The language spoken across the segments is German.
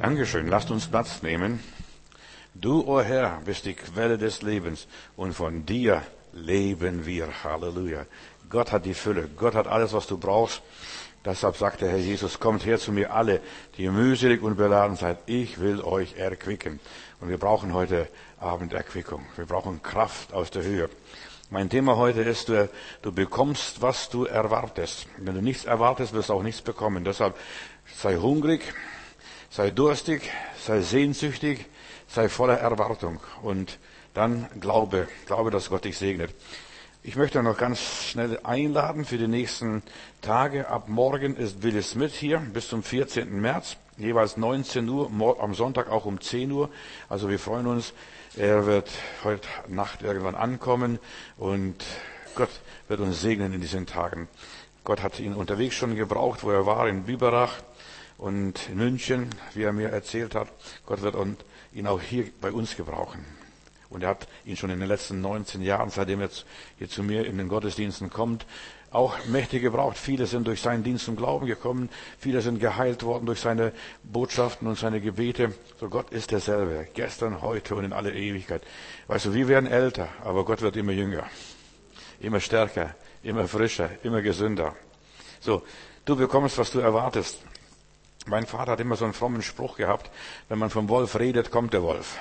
Dankeschön. Lasst uns Platz nehmen. Du, o Herr, bist die Quelle des Lebens und von dir leben wir. Halleluja. Gott hat die Fülle. Gott hat alles, was du brauchst. Deshalb sagt der Herr Jesus, kommt her zu mir alle, die ihr mühselig und beladen seid. Ich will euch erquicken. Und wir brauchen heute Abend Erquickung. Wir brauchen Kraft aus der Höhe. Mein Thema heute ist, du bekommst, was du erwartest. Wenn du nichts erwartest, wirst du auch nichts bekommen. Deshalb sei hungrig, sei durstig, sei sehnsüchtig, sei voller Erwartung. Und dann glaube, dass Gott dich segnet. Ich möchte noch ganz schnell einladen für die nächsten Tage. Ab morgen ist Willi Smith hier bis zum 14. März. Jeweils 19 Uhr, am Sonntag auch um 10 Uhr. Also wir freuen uns. Er wird heute Nacht irgendwann ankommen und Gott wird uns segnen in diesen Tagen. Gott hat ihn unterwegs schon gebraucht, wo er war, in Biberach und in München, wie er mir erzählt hat. Gott wird ihn auch hier bei uns gebrauchen. Und er hat ihn schon in den letzten 19 Jahren, seitdem er hier zu mir in den Gottesdiensten kommt, auch mächtig gebraucht. Viele sind durch seinen Dienst zum Glauben gekommen. Viele sind geheilt worden durch seine Botschaften und seine Gebete. So Gott ist derselbe. Gestern, heute und in alle Ewigkeit. Weißt du, wir werden älter, aber Gott wird immer jünger. Immer stärker, immer frischer, immer gesünder. So, du bekommst, was du erwartest. Mein Vater hat immer so einen frommen Spruch gehabt. Wenn man vom Wolf redet, kommt der Wolf.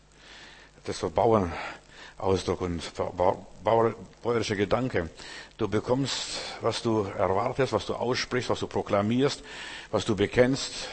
Das ist so Bauernausdruck und bäuerischer Gedanke. Du bekommst, was du erwartest, was du aussprichst, was du proklamierst, was du bekennst.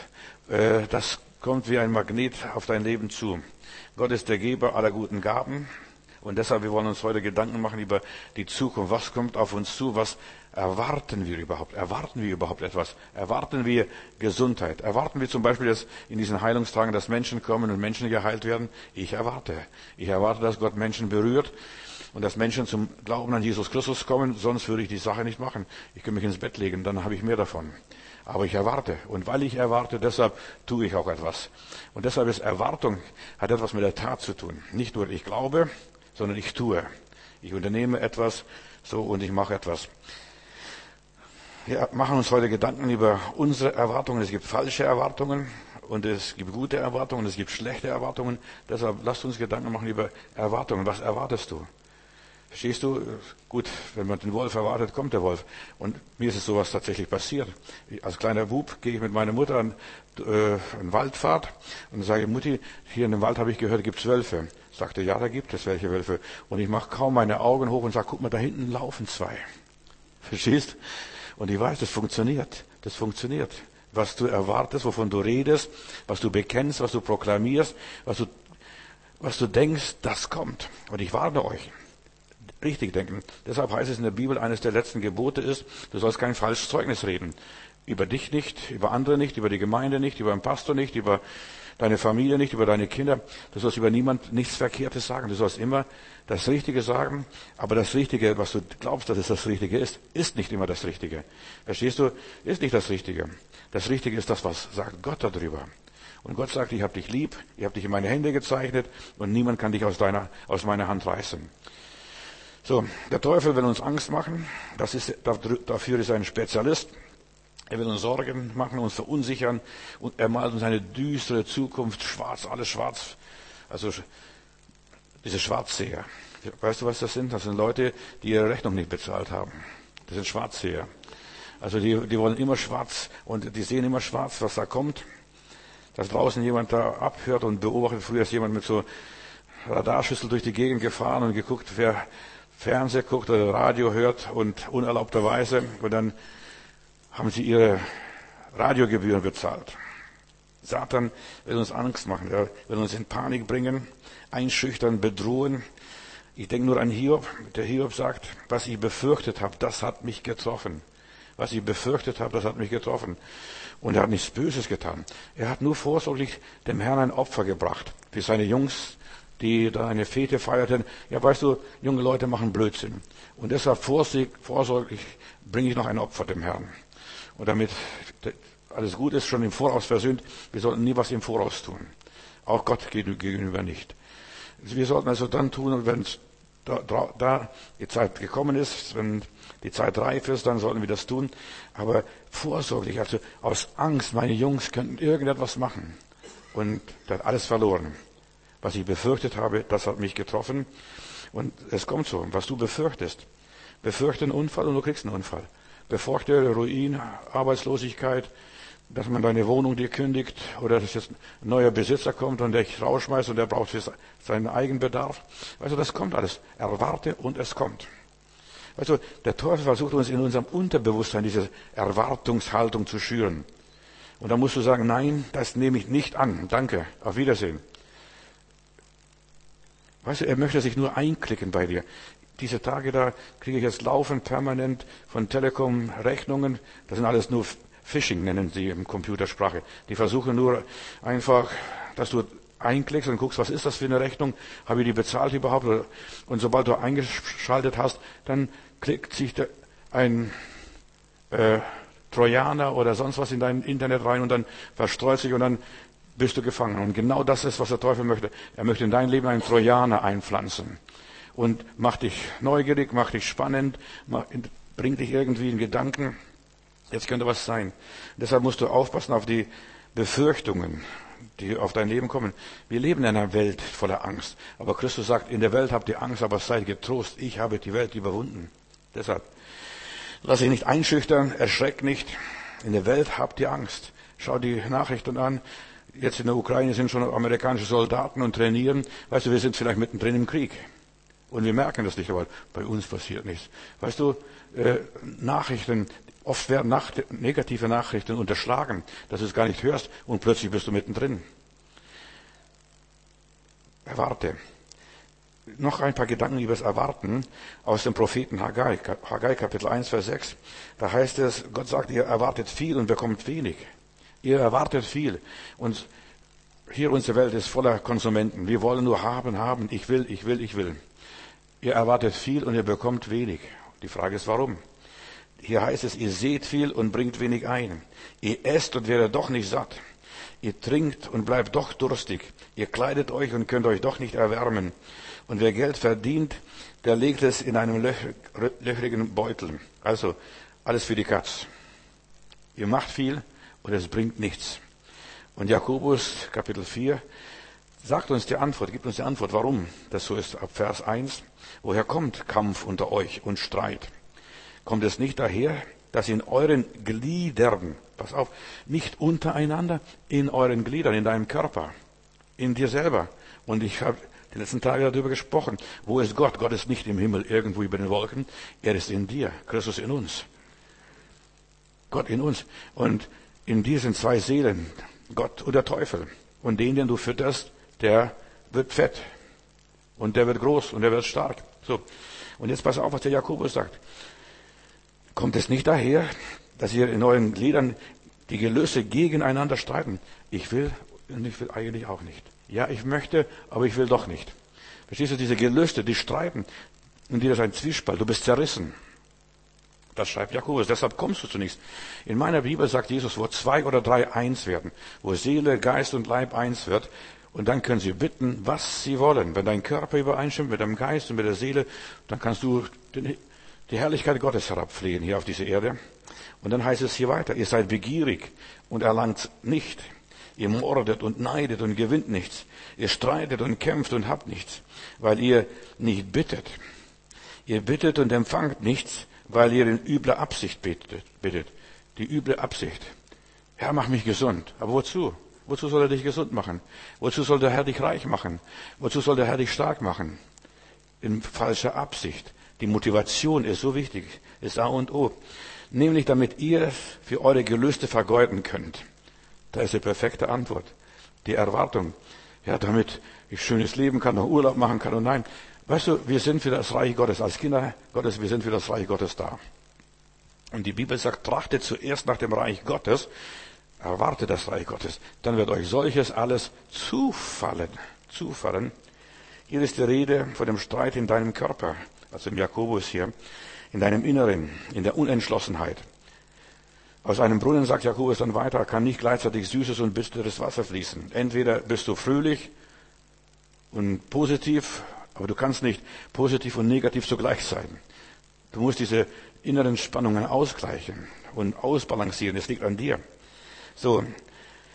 Das kommt wie ein Magnet auf dein Leben zu. Gott ist der Geber aller guten Gaben. Und deshalb, wir wollen uns heute Gedanken machen über die Zukunft. Was kommt auf uns zu? Was erwarten wir überhaupt? Erwarten wir überhaupt etwas? Erwarten wir Gesundheit? Erwarten wir zum Beispiel, dass in diesen Heilungstagen, dass Menschen kommen und Menschen geheilt werden? Ich erwarte, dass Gott Menschen berührt und dass Menschen zum Glauben an Jesus Christus kommen. Sonst würde ich die Sache nicht machen. Ich kann mich ins Bett legen, dann habe ich mehr davon. Aber ich erwarte. Und weil ich erwarte, deshalb tue ich auch etwas. Und deshalb ist Erwartung, hat etwas mit der Tat zu tun. Nicht nur ich glaube, sondern ich tue. Ich unternehme etwas, so, und ich mache etwas. Wir machen uns heute Gedanken über unsere Erwartungen. Es gibt falsche Erwartungen und es gibt gute Erwartungen, es gibt schlechte Erwartungen. Deshalb lasst uns Gedanken machen über Erwartungen. Was erwartest du? Verstehst du? Gut, wenn man den Wolf erwartet, kommt der Wolf. Und mir ist es sowas tatsächlich passiert. Als kleiner Bub gehe ich mit meiner Mutter an Waldfahrt und sage, Mutti, hier in dem Wald habe ich gehört, gibt es Wölfe. Sagte, ja, da gibt es welche Wölfe. Und ich mache kaum meine Augen hoch und sage, guck mal, da hinten laufen zwei. Verstehst? Und ich weiß, das funktioniert. Das funktioniert. Was du erwartest, wovon du redest, was du bekennst, was du proklamierst, was du denkst, das kommt. Und ich warne euch. Richtig denken. Deshalb heißt es in der Bibel, eines der letzten Gebote ist, du sollst kein falsches Zeugnis reden. Über dich nicht, über andere nicht, über die Gemeinde nicht, über den Pastor nicht, über deine Familie nicht, über deine Kinder. Du sollst über niemand nichts Verkehrtes sagen. Du sollst immer das Richtige sagen. Aber das Richtige, was du glaubst, dass es das Richtige ist nicht immer das Richtige. Verstehst du? Ist nicht das Richtige. Das Richtige ist das, was sagt Gott darüber. Und Gott sagt, ich habe dich lieb, ich habe dich in meine Hände gezeichnet und niemand kann dich aus meiner Hand reißen. So, der Teufel will uns Angst machen. Dafür ist er ein Spezialist. Er will uns Sorgen machen, uns verunsichern und er malt uns eine düstere Zukunft, schwarz, alles schwarz. Also diese Schwarzseher. Weißt du, was das sind? Das sind Leute, die ihre Rechnung nicht bezahlt haben. Das sind Schwarzseher. Also die wollen immer schwarz und die sehen immer schwarz, was da kommt. Dass draußen jemand da abhört und beobachtet. Früher ist jemand mit so Radarschüssel durch die Gegend gefahren und geguckt, wer Fernseher guckt oder Radio hört und unerlaubterweise. Und dann haben sie ihre Radiogebühren bezahlt. Satan will uns Angst machen, er will uns in Panik bringen, einschüchtern, bedrohen. Ich denke nur an Hiob. Der Hiob sagt, was ich befürchtet habe, das hat mich getroffen. Was ich befürchtet habe, das hat mich getroffen. Und er hat nichts Böses getan. Er hat nur vorsorglich dem Herrn ein Opfer gebracht. Für seine Jungs, die da eine Fete feierten. Ja, weißt du, junge Leute machen Blödsinn. Und deshalb vorsorglich bringe ich noch ein Opfer dem Herrn. Und damit alles gut ist, schon im Voraus versöhnt, wir sollten nie was im Voraus tun. Auch Gott gegenüber nicht. Wir sollten also dann tun, wenn da die Zeit gekommen ist, wenn die Zeit reif ist, dann sollten wir das tun. Aber vorsorglich, also aus Angst, meine Jungs könnten irgendetwas machen. und der hat alles verloren. Was ich befürchtet habe, das hat mich getroffen. Und es kommt so, was du befürchtest. Befürchte einen Unfall und du kriegst einen Unfall. Befürchte Ruin, Arbeitslosigkeit, dass man deine Wohnung dir kündigt oder dass jetzt ein neuer Besitzer kommt und der dich rausschmeißt und der braucht für seinen Eigenbedarf. Also das kommt alles. Erwarte und es kommt. Also der Teufel versucht uns in unserem Unterbewusstsein diese Erwartungshaltung zu schüren. Und da musst du sagen, nein, das nehme ich nicht an. Danke, auf Wiedersehen. Weißt du, er möchte sich nur einklicken bei dir. Diese Tage da kriege ich jetzt laufend permanent von Telekom Rechnungen. Das sind alles nur Phishing, nennen sie in Computersprache. Die versuchen nur einfach, dass du einklickst und guckst, was ist das für eine Rechnung? Habe ich die bezahlt überhaupt? Und sobald du eingeschaltet hast, dann klickt sich ein Trojaner oder sonst was in dein Internet rein und dann verstreut sich und dann bist du gefangen. Und genau das ist, was der Teufel möchte. Er möchte in dein Leben einen Trojaner einpflanzen. Und macht dich neugierig, macht dich spannend, bringt dich irgendwie in Gedanken. Jetzt könnte was sein. Deshalb musst du aufpassen auf die Befürchtungen, die auf dein Leben kommen. Wir leben in einer Welt voller Angst. Aber Christus sagt, in der Welt habt ihr Angst, aber seid getrost. Ich habe die Welt überwunden. Deshalb, lass dich nicht einschüchtern, erschreck nicht. In der Welt habt ihr Angst. Schau die Nachrichten an. Jetzt in der Ukraine sind schon amerikanische Soldaten und trainieren. Weißt du, wir sind vielleicht mittendrin im Krieg. Und wir merken das nicht, aber bei uns passiert nichts. Weißt du, Nachrichten, oft werden negative Nachrichten unterschlagen, dass du es gar nicht hörst und plötzlich bist du mittendrin. Erwarte. Noch ein paar Gedanken über das Erwarten aus dem Propheten Haggai. Haggai Kapitel 1, Vers 6. Da heißt es, Gott sagt, ihr erwartet viel und bekommt wenig. Ihr erwartet viel. Und hier unsere Welt ist voller Konsumenten. Wir wollen nur haben. Ich will. Ihr erwartet viel und ihr bekommt wenig. Die Frage ist, warum? Hier heißt es, ihr seht viel und bringt wenig ein. Ihr esst und werdet doch nicht satt. Ihr trinkt und bleibt doch durstig. Ihr kleidet euch und könnt euch doch nicht erwärmen. Und wer Geld verdient, der legt es in einem löchrigen Beutel. Also, alles für die Katz. Ihr macht viel und es bringt nichts. Und Jakobus, Kapitel 4, gibt uns die Antwort, warum das so ist, ab Vers 1. Woher kommt Kampf unter euch und Streit? Kommt es nicht daher, dass in euren Gliedern, pass auf, nicht untereinander, in euren Gliedern, in deinem Körper, in dir selber. Und ich habe die letzten Tage darüber gesprochen. Wo ist Gott? Gott ist nicht im Himmel irgendwo über den Wolken. Er ist in dir, Christus in uns. Gott in uns. Und in dir sind zwei Seelen, Gott und der Teufel. Und den du fütterst, der wird fett. Und der wird groß und der wird stark. So. Und jetzt pass auf, was der Jakobus sagt. Kommt es nicht daher, dass ihr in euren Gliedern die Gelüste gegeneinander streiten? Ich will und ich will eigentlich auch nicht. Ja, ich möchte, aber ich will doch nicht. Verstehst du, diese Gelüste, die streiten, und dir ist ein Zwiespalt, du bist zerrissen. Das schreibt Jakobus, deshalb kommst du zu nichts. In meiner Bibel sagt Jesus, wo 2 oder 3 eins werden, wo Seele, Geist und Leib eins wird, und dann können sie bitten, was sie wollen. Wenn dein Körper übereinstimmt mit deinem Geist und mit der Seele, dann kannst du die Herrlichkeit Gottes herabflehen hier auf diese Erde. Und dann heißt es hier weiter, ihr seid begierig und erlangt nicht. Ihr mordet und neidet und gewinnt nichts. Ihr streitet und kämpft und habt nichts, weil ihr nicht bittet. Ihr bittet und empfangt nichts, weil ihr in übler Absicht bittet. Die üble Absicht. Herr, mach mich gesund. Aber wozu? Wozu soll er dich gesund machen? Wozu soll der Herr dich reich machen? Wozu soll der Herr dich stark machen? In falscher Absicht. Die Motivation ist so wichtig, ist A und O. Nämlich damit ihr für eure Gelüste vergeuden könnt. Da ist die perfekte Antwort. Die Erwartung. Ja, damit ich schönes Leben kann, noch Urlaub machen kann. Und nein, weißt du, wir sind für das Reich Gottes. Als Kinder Gottes, wir sind für das Reich Gottes da. Und die Bibel sagt, trachtet zuerst nach dem Reich Gottes, erwartet das Reich Gottes. Dann wird euch solches alles zufallen. Hier ist die Rede von dem Streit in deinem Körper. Also im Jakobus hier, in deinem Inneren, in der Unentschlossenheit. Aus einem Brunnen, sagt Jakobus dann weiter, kann nicht gleichzeitig süßes und bitteres Wasser fließen. Entweder bist du fröhlich und positiv, aber du kannst nicht positiv und negativ zugleich sein. Du musst diese inneren Spannungen ausgleichen und ausbalancieren. Es liegt an dir. So,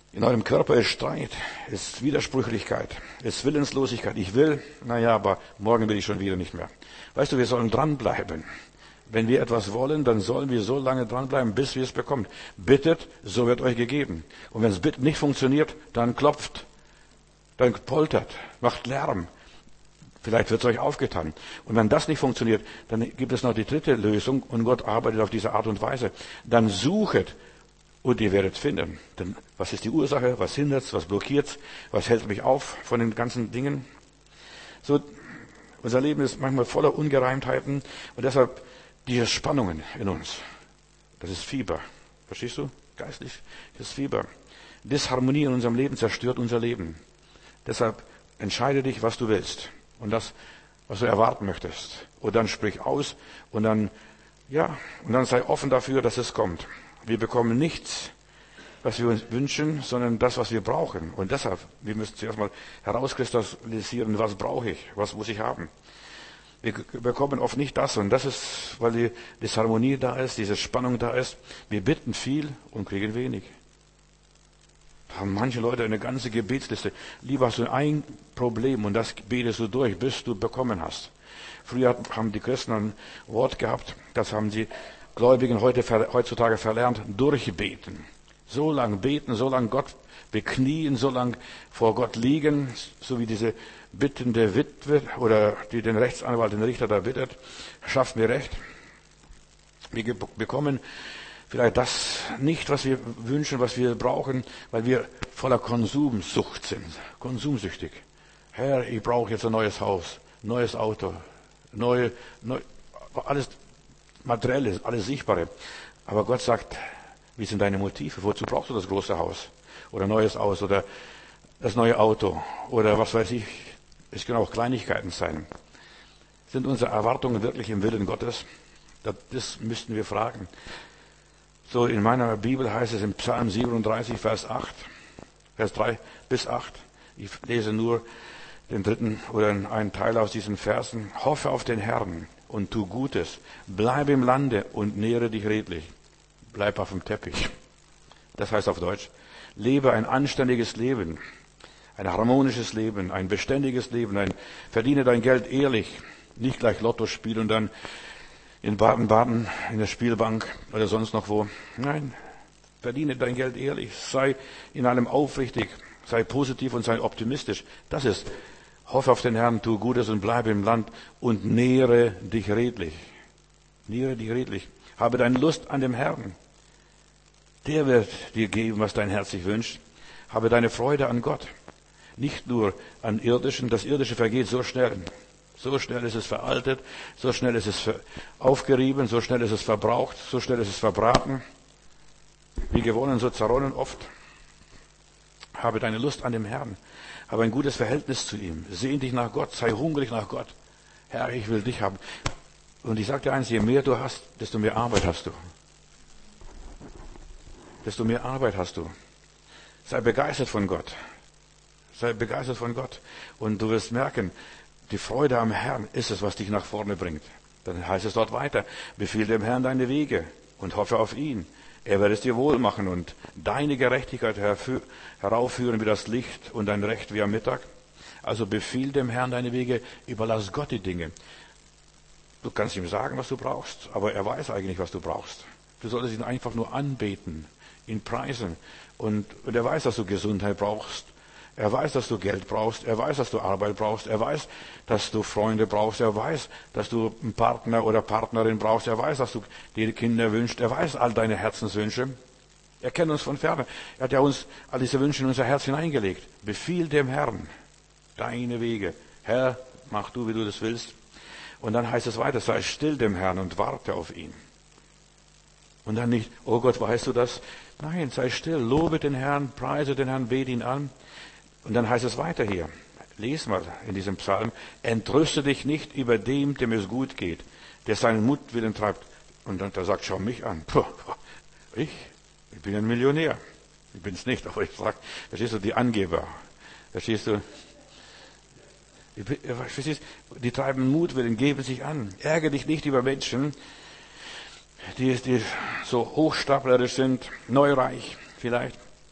In eurem Körper ist Streit, ist Widersprüchlichkeit, ist Willenslosigkeit. Ich will, aber morgen will ich schon wieder nicht mehr. Weißt du, wir sollen dranbleiben. Wenn wir etwas wollen, dann sollen wir so lange dranbleiben, bis wir es bekommen. Bittet, so wird euch gegeben. Und wenn es Bitten nicht funktioniert, dann klopft, dann poltert, macht Lärm. Vielleicht wird es euch aufgetan. Und wenn das nicht funktioniert, dann gibt es noch die dritte Lösung und Gott arbeitet auf diese Art und Weise. Dann suchet und ihr werdet finden. Denn was ist die Ursache? Was hindert's? Was blockiert's? Was hält mich auf von den ganzen Dingen? So, unser Leben ist manchmal voller Ungereimtheiten und deshalb diese Spannungen in uns. Das ist Fieber. Verstehst du? Geistlich, das ist Fieber. Disharmonie in unserem Leben zerstört unser Leben. Deshalb entscheide dich, was du willst. Und das, was du erwarten möchtest. Und dann sprich aus und dann sei offen dafür, dass es kommt. Wir bekommen nichts, was wir uns wünschen, sondern das, was wir brauchen. Und deshalb, wir müssen zuerst mal herauskristallisieren, was brauche ich, was muss ich haben. Wir bekommen oft nicht das und das ist, weil die Disharmonie da ist, diese Spannung da ist. Wir bitten viel und kriegen wenig. Da haben manche Leute eine ganze Gebetsliste. Lieber hast du ein Problem und das betest du durch, bis du bekommen hast. Früher haben die Christen ein Wort gehabt, das haben die Gläubigen heutzutage verlernt, durchbeten. So lang beten, so lang Gott beknien, so lang vor Gott liegen, so wie diese bittende Witwe oder die den Rechtsanwalt, den Richter da bittet, schafft mir Recht. Wir bekommen vielleicht das nicht, was wir wünschen, was wir brauchen, weil wir voller Konsumsucht sind, konsumsüchtig. Herr, ich brauche jetzt ein neues Haus, neues Auto, alles Materielle, alles Sichtbare. Aber Gott sagt, wie sind deine Motive? Wozu brauchst du das große Haus? Oder neues Haus oder das neue Auto? Oder was weiß ich? Es können auch Kleinigkeiten sein. Sind unsere Erwartungen wirklich im Willen Gottes? Das müssten wir fragen. So in meiner Bibel heißt es im Psalm 37, Vers 3 bis 8. Ich lese nur den dritten oder einen Teil aus diesen Versen. Hoffe auf den Herrn und tu Gutes. Bleib im Lande und nähre dich redlich. Bleib auf dem Teppich. Das heißt auf Deutsch, lebe ein anständiges Leben, ein harmonisches Leben, ein beständiges Leben, verdiene dein Geld ehrlich, nicht gleich Lotto spielen und dann in Baden-Baden in der Spielbank oder sonst noch wo. Nein, verdiene dein Geld ehrlich, sei in allem aufrichtig, sei positiv und sei optimistisch. Das ist, hoffe auf den Herrn, tu Gutes und bleibe im Land und nähre dich redlich. Nähre dich redlich. Habe deine Lust an dem Herrn. Der wird dir geben, was dein Herz sich wünscht. Habe deine Freude an Gott. Nicht nur an Irdischen. Das Irdische vergeht so schnell. So schnell ist es veraltet. So schnell ist es aufgerieben. So schnell ist es verbraucht. So schnell ist es verbraten. Wie gewonnen, so zerronnen oft. Habe deine Lust an dem Herrn. Habe ein gutes Verhältnis zu ihm. Sehn dich nach Gott. Sei hungrig nach Gott. Herr, ich will dich haben. Und ich sage dir eins, je mehr du hast, desto mehr Arbeit hast du. Desto mehr Arbeit hast du. Sei begeistert von Gott. Sei begeistert von Gott. Und du wirst merken, die Freude am Herrn ist es, was dich nach vorne bringt. Dann heißt es dort weiter, befiehl dem Herrn deine Wege und hoffe auf ihn. Er wird es dir wohl machen und deine Gerechtigkeit heraufführen wie das Licht und dein Recht wie am Mittag. Also befiehl dem Herrn deine Wege, überlass Gott die Dinge. Du kannst ihm sagen, was du brauchst, aber er weiß eigentlich, was du brauchst. Du solltest ihn einfach nur anbeten, ihn preisen. Und er weiß, dass du Gesundheit brauchst. Er weiß, dass du Geld brauchst. Er weiß, dass du Arbeit brauchst. Er weiß, dass du Freunde brauchst. Er weiß, dass du einen Partner oder Partnerin brauchst. Er weiß, dass du dir Kinder wünschst. Er weiß all deine Herzenswünsche. Er kennt uns von ferne. Er hat ja uns all diese Wünsche in unser Herz hineingelegt. Befiehl dem Herrn deine Wege. Herr, mach du, wie du das willst. Und dann heißt es weiter, sei still dem Herrn und warte auf ihn. Und dann nicht, oh Gott, weißt du das? Nein, sei still, lobe den Herrn, preise den Herrn, bete ihn an. Und dann heißt es weiter hier, les mal in diesem Psalm, entrüste dich nicht über dem es gut geht, der seinen Mutwillen treibt. Und dann sagt, schau mich an. Puh, ich bin ein Millionär. Ich bin es nicht, aber ich sage, verstehst du, die Angeber. Verstehst du? Verstehst, die treiben Mutwillen, geben sich an. Ärgere dich nicht über Menschen, die so hochstaplerisch sind, neureich vielleicht.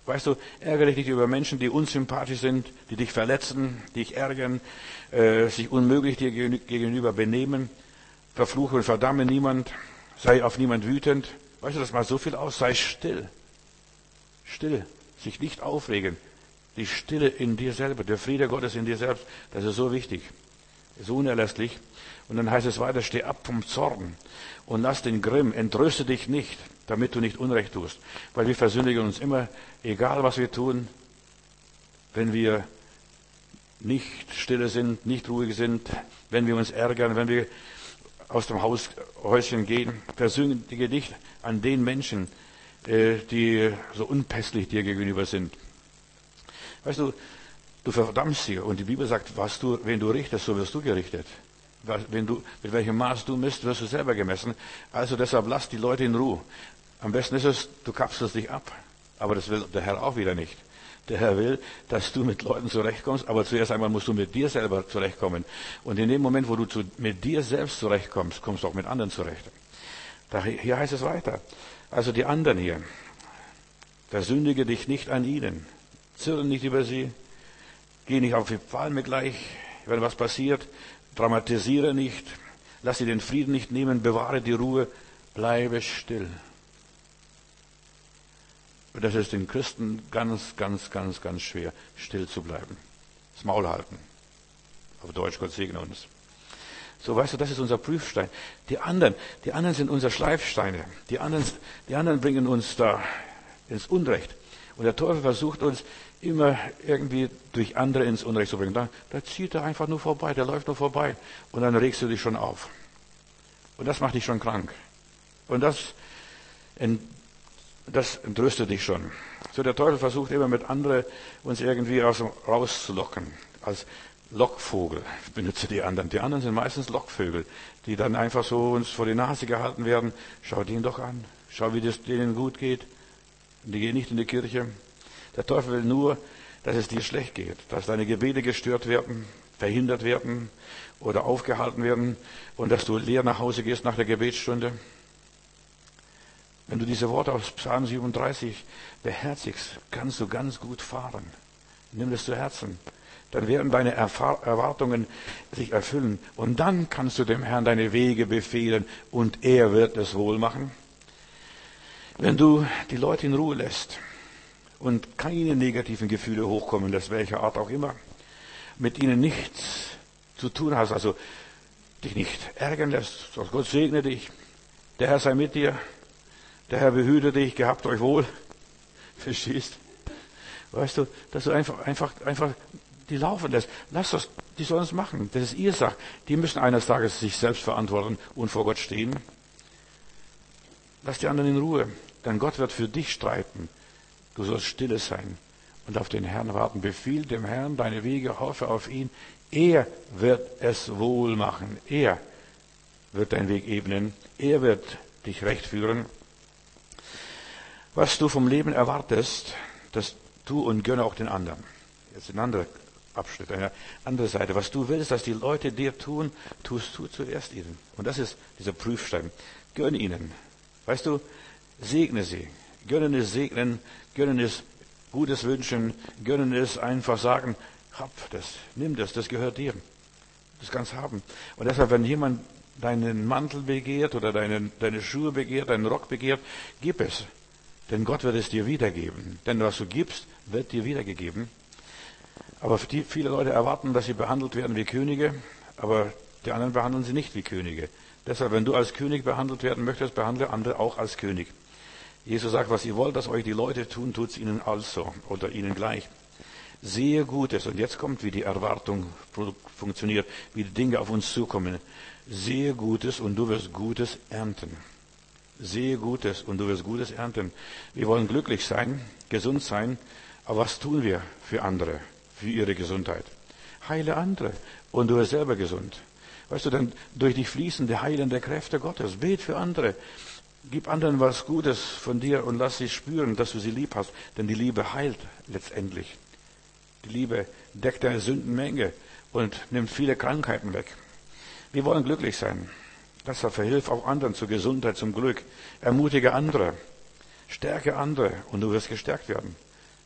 Weißt du, ärgere dich nicht über Menschen, die unsympathisch sind, die dich verletzen, dich ärgern, sich unmöglich dir gegenüber benehmen. Verfluche und verdamme niemand, sei auf niemand wütend. Weißt du, das macht so viel aus, sei still. Still, sich nicht aufregen. Die Stille in dir selber, der Friede Gottes in dir selbst, das ist so wichtig, so unerlässlich. Und dann heißt es weiter, steh ab vom Zorn und lass den Grimm, entrüste dich nicht, damit du nicht Unrecht tust. Weil wir versündigen uns immer, egal was wir tun, wenn wir nicht stille sind, nicht ruhig sind, wenn wir uns ärgern, wenn wir aus dem Häuschen gehen, versündige dich an den Menschen, die so unpässlich dir gegenüber sind. Weißt du, du verdammst sie und die Bibel sagt, wen du richtest, so wirst du gerichtet. Mit welchem Maß du misst, wirst du selber gemessen. Also deshalb lass die Leute in Ruhe. Am besten ist es, du kapselst dich ab. Aber das will der Herr auch wieder nicht. Der Herr will, dass du mit Leuten zurechtkommst, aber zuerst einmal musst du mit dir selber zurechtkommen. Und in dem Moment, wo du mit dir selbst zurechtkommst, kommst du auch mit anderen zurecht. Hier heißt es weiter. Also die anderen hier. Versündige dich nicht an ihnen. Zürne nicht über sie. Geh nicht auf die Palme gleich, wenn was passiert. Dramatisiere nicht. Lass sie den Frieden nicht nehmen. Bewahre die Ruhe. Bleibe still. Und das ist den Christen ganz, ganz, ganz, ganz schwer, still zu bleiben. Das Maul halten. Auf Deutsch, Gott segne uns. So, weißt du, das ist unser Prüfstein. Die anderen sind unsere Schleifsteine. Die anderen bringen uns da ins Unrecht. Und der Teufel versucht uns immer irgendwie durch andere ins Unrecht zu bringen. Da zieht er einfach nur vorbei, der läuft nur vorbei. Und dann regst du dich schon auf. Und das macht dich schon krank. Und das entrüstet dich schon. So, der Teufel versucht immer mit anderen uns irgendwie rauszulocken. Als Lockvogel benutze die anderen. Die anderen sind meistens Lockvögel, die dann einfach so uns vor die Nase gehalten werden. Schau den doch an. Schau, wie es denen gut geht. Die gehen nicht in die Kirche. Der Teufel will nur, dass es dir schlecht geht, dass deine Gebete gestört werden, verhindert werden oder aufgehalten werden und dass du leer nach Hause gehst nach der Gebetsstunde. Wenn du diese Worte aus Psalm 37 beherzigst, kannst du ganz gut fahren. Nimm das zu Herzen. Dann werden deine Erwartungen sich erfüllen. Und dann kannst du dem Herrn deine Wege befehlen und er wird es wohl machen. Wenn du die Leute in Ruhe lässt und keine negativen Gefühle hochkommen lässt, welcher Art auch immer, mit ihnen nichts zu tun hast, also dich nicht ärgern lässt, sagst, Gott segne dich, der Herr sei mit dir, der Herr behüte dich, gehabt euch wohl. Verstehst? Weißt du, dass du einfach die laufen lässt. Lass das, die sollen es machen. Das ist ihr Sache. Die müssen eines Tages sich selbst verantworten und vor Gott stehen. Lass die anderen in Ruhe. Denn Gott wird für dich streiten. Du sollst stille sein und auf den Herrn warten. Befiehl dem Herrn deine Wege, hoffe auf ihn. Er wird es wohl machen. Er wird deinen Weg ebnen. Er wird dich recht führen. Was du vom Leben erwartest, das tu und gönne auch den anderen. Jetzt ein anderer Abschnitt, eine andere Seite. Was du willst, dass die Leute dir tun, tust du zuerst ihnen. Und das ist dieser Prüfstein. Gönn ihnen. Weißt du, segne sie. Gönnen ist segnen, gönnen ist Gutes wünschen, gönnen ist einfach sagen, hab das, nimm das, das gehört dir. Das kannst du haben. Und deshalb, wenn jemand deinen Mantel begehrt oder deine Schuhe begehrt, deinen Rock begehrt, gib es. Denn Gott wird es dir wiedergeben. Denn was du gibst, wird dir wiedergegeben. Aber viele Leute erwarten, dass sie behandelt werden wie Könige, aber die anderen behandeln sie nicht wie Könige. Deshalb, wenn du als König behandelt werden möchtest, behandle andere auch als König. Jesus sagt, was ihr wollt, dass euch die Leute tun, tut's ihnen also oder ihnen gleich. Sehe Gutes. Und jetzt kommt, wie die Erwartung funktioniert, wie die Dinge auf uns zukommen. Sehe Gutes und du wirst Gutes ernten. Sehe Gutes und du wirst Gutes ernten. Wir wollen glücklich sein, gesund sein, aber was tun wir für andere, für ihre Gesundheit? Heile andere und du wirst selber gesund. Weißt du, denn durch dich fließen die heilende Kräfte Gottes. Bet für andere. Gib anderen was Gutes von dir und lass sie spüren, dass du sie lieb hast. Denn die Liebe heilt letztendlich. Die Liebe deckt deine Sündenmenge und nimmt viele Krankheiten weg. Wir wollen glücklich sein. Deshalb verhilf auch anderen zur Gesundheit, zum Glück. Ermutige andere. Stärke andere und du wirst gestärkt werden.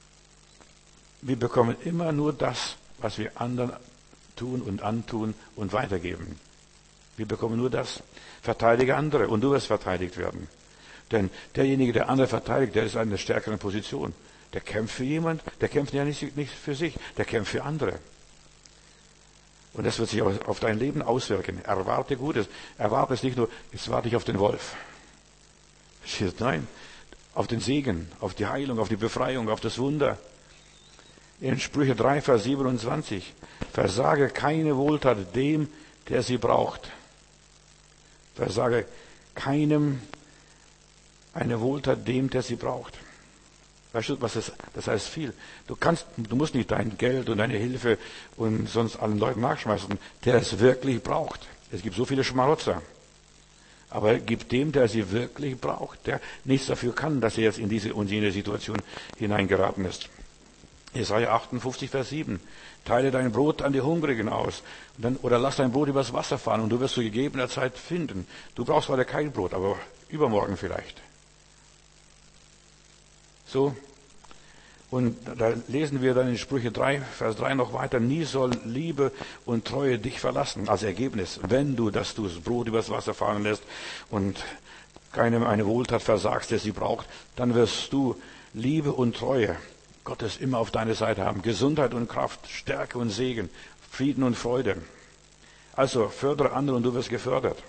Wir bekommen immer nur das, was wir anderen tun und antun und weitergeben. Wir bekommen nur das. Verteidige andere und du wirst verteidigt werden. Denn derjenige, der andere verteidigt, der ist in einer stärkeren Position. Der kämpft für jemand, der kämpft ja nicht für sich, der kämpft für andere. Und das wird sich auf dein Leben auswirken. Erwarte Gutes. Erwarte es nicht nur, jetzt warte ich auf den Wolf. Nein, auf den Segen, auf die Heilung, auf die Befreiung, auf das Wunder. In Sprüche 3, Vers 27. Versage keine Wohltat dem, der sie braucht. Versage keinem eine Wohltat dem, der sie braucht. Weißt du, was das heißt viel. Du musst nicht dein Geld und deine Hilfe und sonst allen Leuten nachschmeißen, der es wirklich braucht. Es gibt so viele Schmarotzer. Aber gib dem, der sie wirklich braucht, der nichts dafür kann, dass er jetzt in diese und jene Situation hineingeraten ist. Jesaja 58, Vers 7. Teile dein Brot an die Hungrigen aus. Oder lass dein Brot übers Wasser fahren und du wirst zu gegebener Zeit finden. Du brauchst heute kein Brot, aber übermorgen vielleicht. So. Und da lesen wir dann in Sprüche 3, Vers 3 noch weiter. Nie soll Liebe und Treue dich verlassen. Als Ergebnis, wenn du das Brot übers Wasser fahren lässt und keinem eine Wohltat versagst, der sie braucht, dann wirst du Liebe und Treue Gottes immer auf deiner Seite haben. Gesundheit und Kraft, Stärke und Segen, Frieden und Freude. Also fördere andere und du wirst gefördert.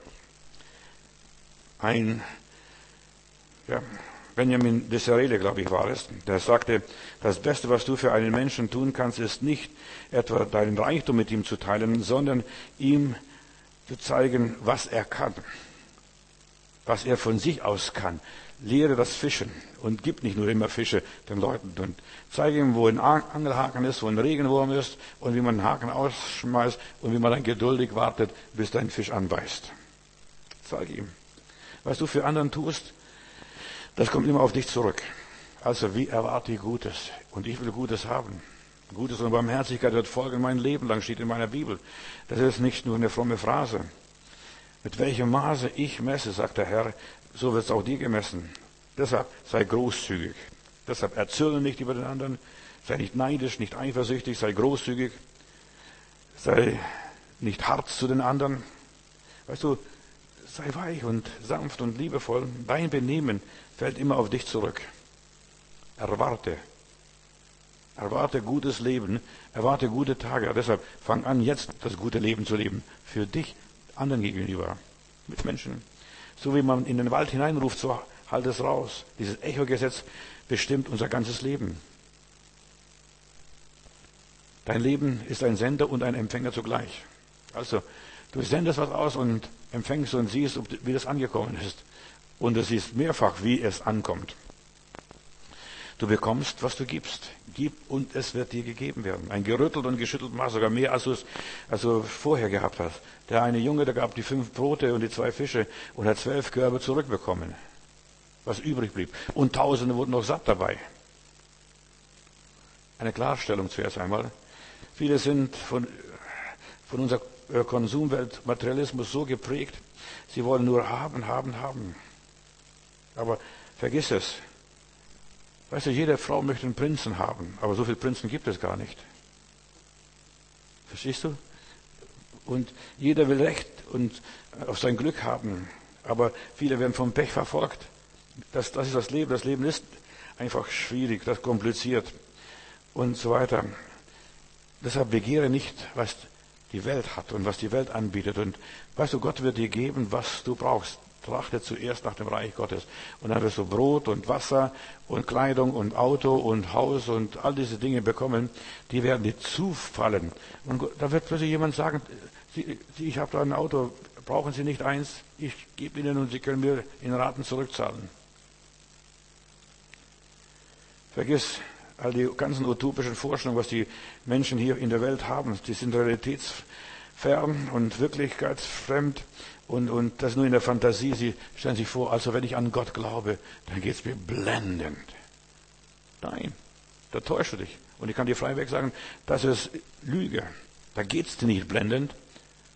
Benjamin Disraeli, glaube ich, war es, der sagte, das Beste, was du für einen Menschen tun kannst, ist nicht etwa deinen Reichtum mit ihm zu teilen, sondern ihm zu zeigen, was er kann, was er von sich aus kann. Lehre das Fischen und gib nicht nur immer Fische den Leuten und zeige ihm, wo ein Angelhaken ist, wo ein Regenwurm ist und wie man einen Haken ausschmeißt und wie man dann geduldig wartet, bis dein Fisch anbeißt. Zeige ihm. Was du für anderen tust, das kommt immer auf dich zurück. Also, wie erwarte ich Gutes? Und ich will Gutes haben. Gutes und Barmherzigkeit wird folgen mein Leben lang, steht in meiner Bibel. Das ist nicht nur eine fromme Phrase. Mit welchem Maße ich messe, sagt der Herr, so wird es auch dir gemessen. Deshalb sei großzügig. Deshalb erzürne nicht über den anderen. Sei nicht neidisch, nicht eifersüchtig, sei großzügig. Sei nicht hart zu den anderen. Weißt du, sei weich und sanft und liebevoll. Dein Benehmen fällt immer auf dich zurück. Erwarte gutes Leben, erwarte gute Tage. Deshalb fang an, jetzt das gute Leben zu leben. Für dich, anderen gegenüber, mit Menschen. So wie man in den Wald hineinruft, so halt es raus. Dieses Echo-Gesetz bestimmt unser ganzes Leben. Dein Leben ist ein Sender und ein Empfänger zugleich. Also, du sendest was aus und empfängst und siehst, wie das angekommen ist. Und du siehst mehrfach, wie es ankommt. Du bekommst, was du gibst. Gib und es wird dir gegeben werden. Ein gerüttelt und geschüttelt Maß, sogar mehr, als du vorher gehabt hast. Der eine Junge, der gab die 5 Brote und die 2 Fische und hat 12 Körbe zurückbekommen, was übrig blieb. Und Tausende wurden noch satt dabei. Eine Klarstellung zuerst einmal. Viele sind von unserer Konsumwelt, Materialismus so geprägt, sie wollen nur haben, haben, haben. Aber vergiss es. Weißt du, jede Frau möchte einen Prinzen haben, aber so viele Prinzen gibt es gar nicht. Verstehst du? Und jeder will Recht und auf sein Glück haben, aber viele werden vom Pech verfolgt. Das ist das Leben. Das Leben ist einfach schwierig, das ist kompliziert und so weiter. Deshalb begehre nicht, was die Welt hat und was die Welt anbietet. Und weißt du, Gott wird dir geben, was du brauchst. Trachte zuerst nach dem Reich Gottes. Und dann wirst du Brot und Wasser und Kleidung und Auto und Haus und all diese Dinge bekommen, die werden dir zufallen. Und da wird plötzlich jemand sagen, ich habe da ein Auto, brauchen Sie nicht eins? Ich gebe Ihnen und Sie können mir in Raten zurückzahlen. Vergiss all die ganzen utopischen Vorstellungen, was die Menschen hier in der Welt haben. Die sind realitätsfern und wirklichkeitsfremd. Und das nur in der Fantasie. Sie stellen sich vor, also wenn ich an Gott glaube, dann geht es mir blendend. Nein, da täuschst du dich. Und ich kann dir freiweg sagen, das ist Lüge. Da geht es dir nicht blendend.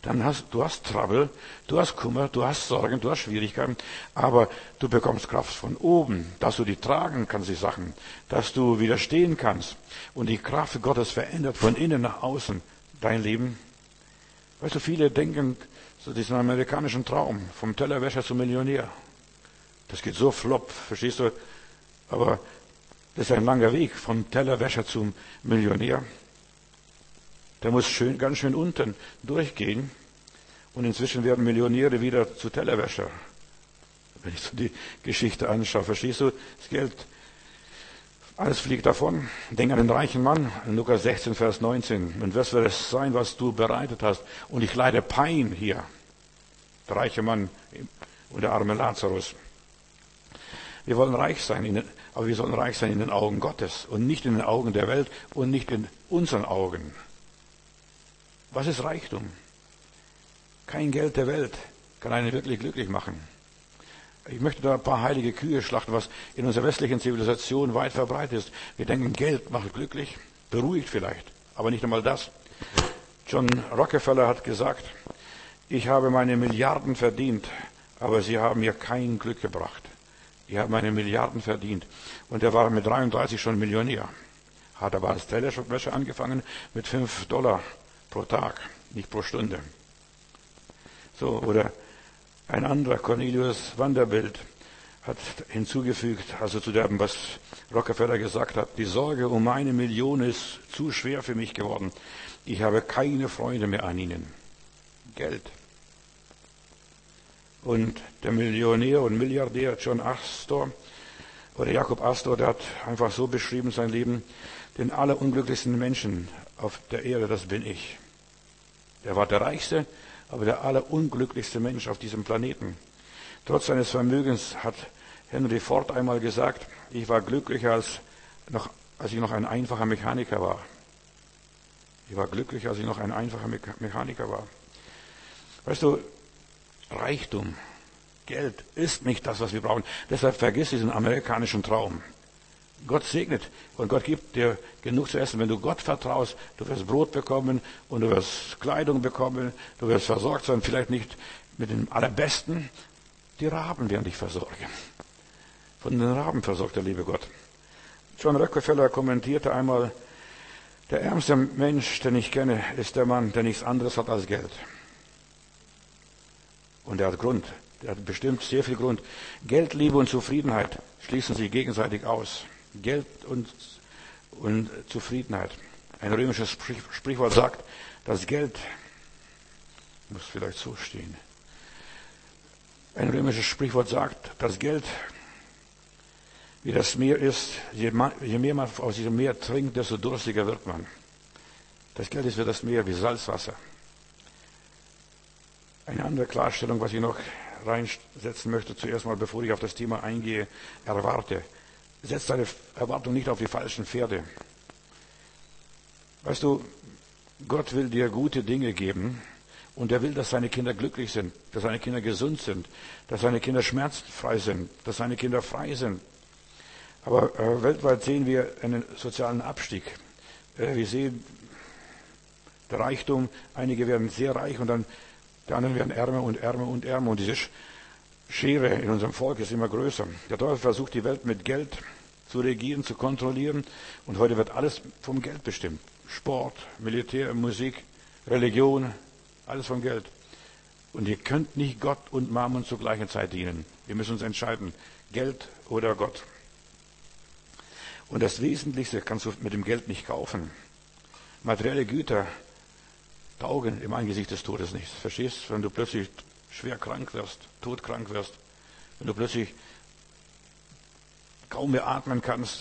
du hast Trouble, du hast Kummer, du hast Sorgen, du hast Schwierigkeiten, aber du bekommst Kraft von oben, dass du die tragen kannst, die Sachen, dass du widerstehen kannst. Und die Kraft Gottes verändert von innen nach außen dein Leben. Weißt du, viele denken, so diesen amerikanischen Traum, vom Tellerwäscher zum Millionär. Das geht so flop, verstehst du? Aber das ist ein langer Weg vom Tellerwäscher zum Millionär. Der muss ganz schön unten durchgehen. Und inzwischen werden Millionäre wieder zu Tellerwäscher. Wenn ich so die Geschichte anschaue, verstehst du? Das Geld, alles fliegt davon. Denk an den reichen Mann in Lukas 16, Vers 19. Und was wird es sein, was du bereitet hast? Und ich leide Pein hier. Der reiche Mann und der arme Lazarus. Wir wollen reich sein, aber wir sollen reich sein in den Augen Gottes und nicht in den Augen der Welt und nicht in unseren Augen. Was ist Reichtum? Kein Geld der Welt kann einen wirklich glücklich machen. Ich möchte da ein paar heilige Kühe schlachten, was in unserer westlichen Zivilisation weit verbreitet ist. Wir denken, Geld macht glücklich, beruhigt vielleicht, aber nicht einmal das. John Rockefeller hat gesagt, ich habe meine Milliarden verdient, aber sie haben mir kein Glück gebracht. Ich habe meine Milliarden verdient. Und er war mit 33 schon Millionär. Hat aber als Tellerwäscher angefangen mit $5 pro Tag, nicht pro Stunde. So, oder ein anderer, Cornelius Vanderbilt, hat hinzugefügt, also zu dem, was Rockefeller gesagt hat, die Sorge um 1 Million ist zu schwer für mich geworden. Ich habe keine Freude mehr an ihnen. Geld. Und der Millionär und Milliardär John Astor oder Jakob Astor, der hat einfach so beschrieben sein Leben, den allerunglücklichsten Menschen auf der Erde, das bin ich. Der war der reichste, aber der allerunglücklichste Mensch auf diesem Planeten. Trotz seines Vermögens hat Henry Ford einmal gesagt, ich war glücklicher als ich noch ein einfacher Mechaniker war. Ich war glücklicher, als ich noch ein einfacher Mechaniker war. Weißt du, Reichtum, Geld ist nicht das, was wir brauchen. Deshalb vergiss diesen amerikanischen Traum. Gott segnet und Gott gibt dir genug zu essen. Wenn du Gott vertraust, du wirst Brot bekommen und du wirst Kleidung bekommen, du wirst versorgt sein, vielleicht nicht mit dem Allerbesten. Die Raben werden dich versorgen. Von den Raben versorgt der liebe Gott. John Rockefeller kommentierte einmal, der ärmste Mensch, den ich kenne, ist der Mann, der nichts anderes hat als Geld. Und er hat Grund. Er hat bestimmt sehr viel Grund. Geld, Liebe und Zufriedenheit schließen sich gegenseitig aus. Geld und Zufriedenheit. Ein römisches Sprichwort sagt, das Geld, muss vielleicht so stehen. Ein römisches Sprichwort sagt, das Geld, wie das Meer ist, je mehr man aus diesem Meer trinkt, desto durstiger wird man. Das Geld ist wie das Meer, wie Salzwasser. Eine andere Klarstellung, was ich noch reinsetzen möchte, zuerst mal, bevor ich auf das Thema eingehe, erwarte. Setz deine Erwartung nicht auf die falschen Pferde. Weißt du, Gott will dir gute Dinge geben und er will, dass seine Kinder glücklich sind, dass seine Kinder gesund sind, dass seine Kinder schmerzfrei sind, dass seine Kinder frei sind. Aber weltweit sehen wir einen sozialen Abstieg. Wir sehen der Reichtum, einige werden sehr reich und dann die anderen werden ärmer und ärmer und ärmer. Und diese Schere in unserem Volk ist immer größer. Der Teufel versucht, die Welt mit Geld zu regieren, zu kontrollieren. Und heute wird alles vom Geld bestimmt. Sport, Militär, Musik, Religion, alles vom Geld. Und ihr könnt nicht Gott und Mammon zur gleichen Zeit dienen. Wir müssen uns entscheiden, Geld oder Gott. Und das Wesentlichste kannst du mit dem Geld nicht kaufen. Materielle Güter taugen im Angesicht des Todes nichts. Verstehst? Wenn du plötzlich schwer krank wirst, todkrank wirst, wenn du plötzlich kaum mehr atmen kannst.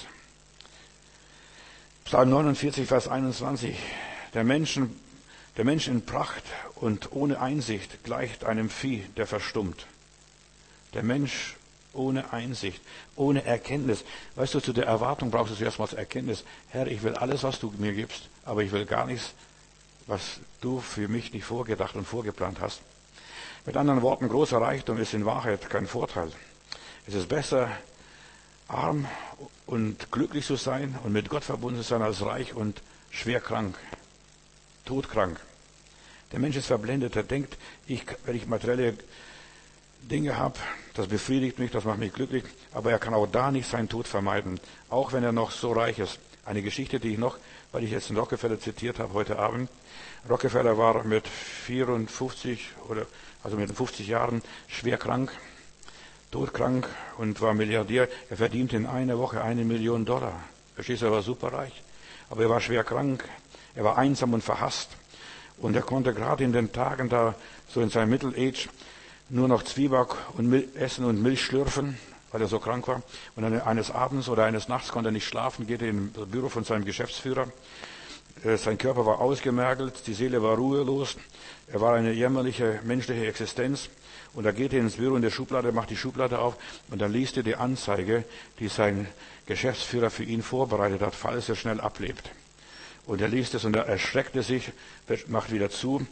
Psalm 49, Vers 21. Der Mensch in Pracht und ohne Einsicht gleicht einem Vieh, der verstummt. Der Mensch ohne Einsicht, ohne Erkenntnis. Weißt du, zu der Erwartung brauchst du zuerst mal Erkenntnis. Herr, ich will alles, was du mir gibst, aber ich will gar nichts, was du für mich nicht vorgedacht und vorgeplant hast. Mit anderen Worten, großer Reichtum ist in Wahrheit kein Vorteil. Es ist besser, arm und glücklich zu sein und mit Gott verbunden zu sein, als reich und schwer krank, todkrank. Der Mensch ist verblendet. Er denkt, wenn ich materielle Dinge habe, das befriedigt mich, das macht mich glücklich. Aber er kann auch da nicht seinen Tod vermeiden. Auch wenn er noch so reich ist. Eine Geschichte, die ich noch, weil ich jetzt den Rockefeller zitiert habe heute Abend. Rockefeller war mit 54 also mit 50 Jahren schwer krank, todkrank und war Milliardär. Er verdiente in einer Woche $1 Million. Verstehst du, er war superreich. Aber er war schwer krank. Er war einsam und verhasst. Und er konnte gerade in den Tagen da, so in seinem Middle Age, nur noch Zwieback und essen und Milch schlürfen, weil er so krank war. Und dann eines Abends oder eines Nachts konnte er nicht schlafen, geht in das Büro von seinem Geschäftsführer. Sein Körper war ausgemergelt, die Seele war ruhelos. Er war eine jämmerliche menschliche Existenz. Und er geht ins Büro in der Schublade, macht die Schublade auf und dann liest er die Anzeige, die sein Geschäftsführer für ihn vorbereitet hat, falls er schnell ablebt. Und er liest es und er erschreckte sich, macht wieder zu.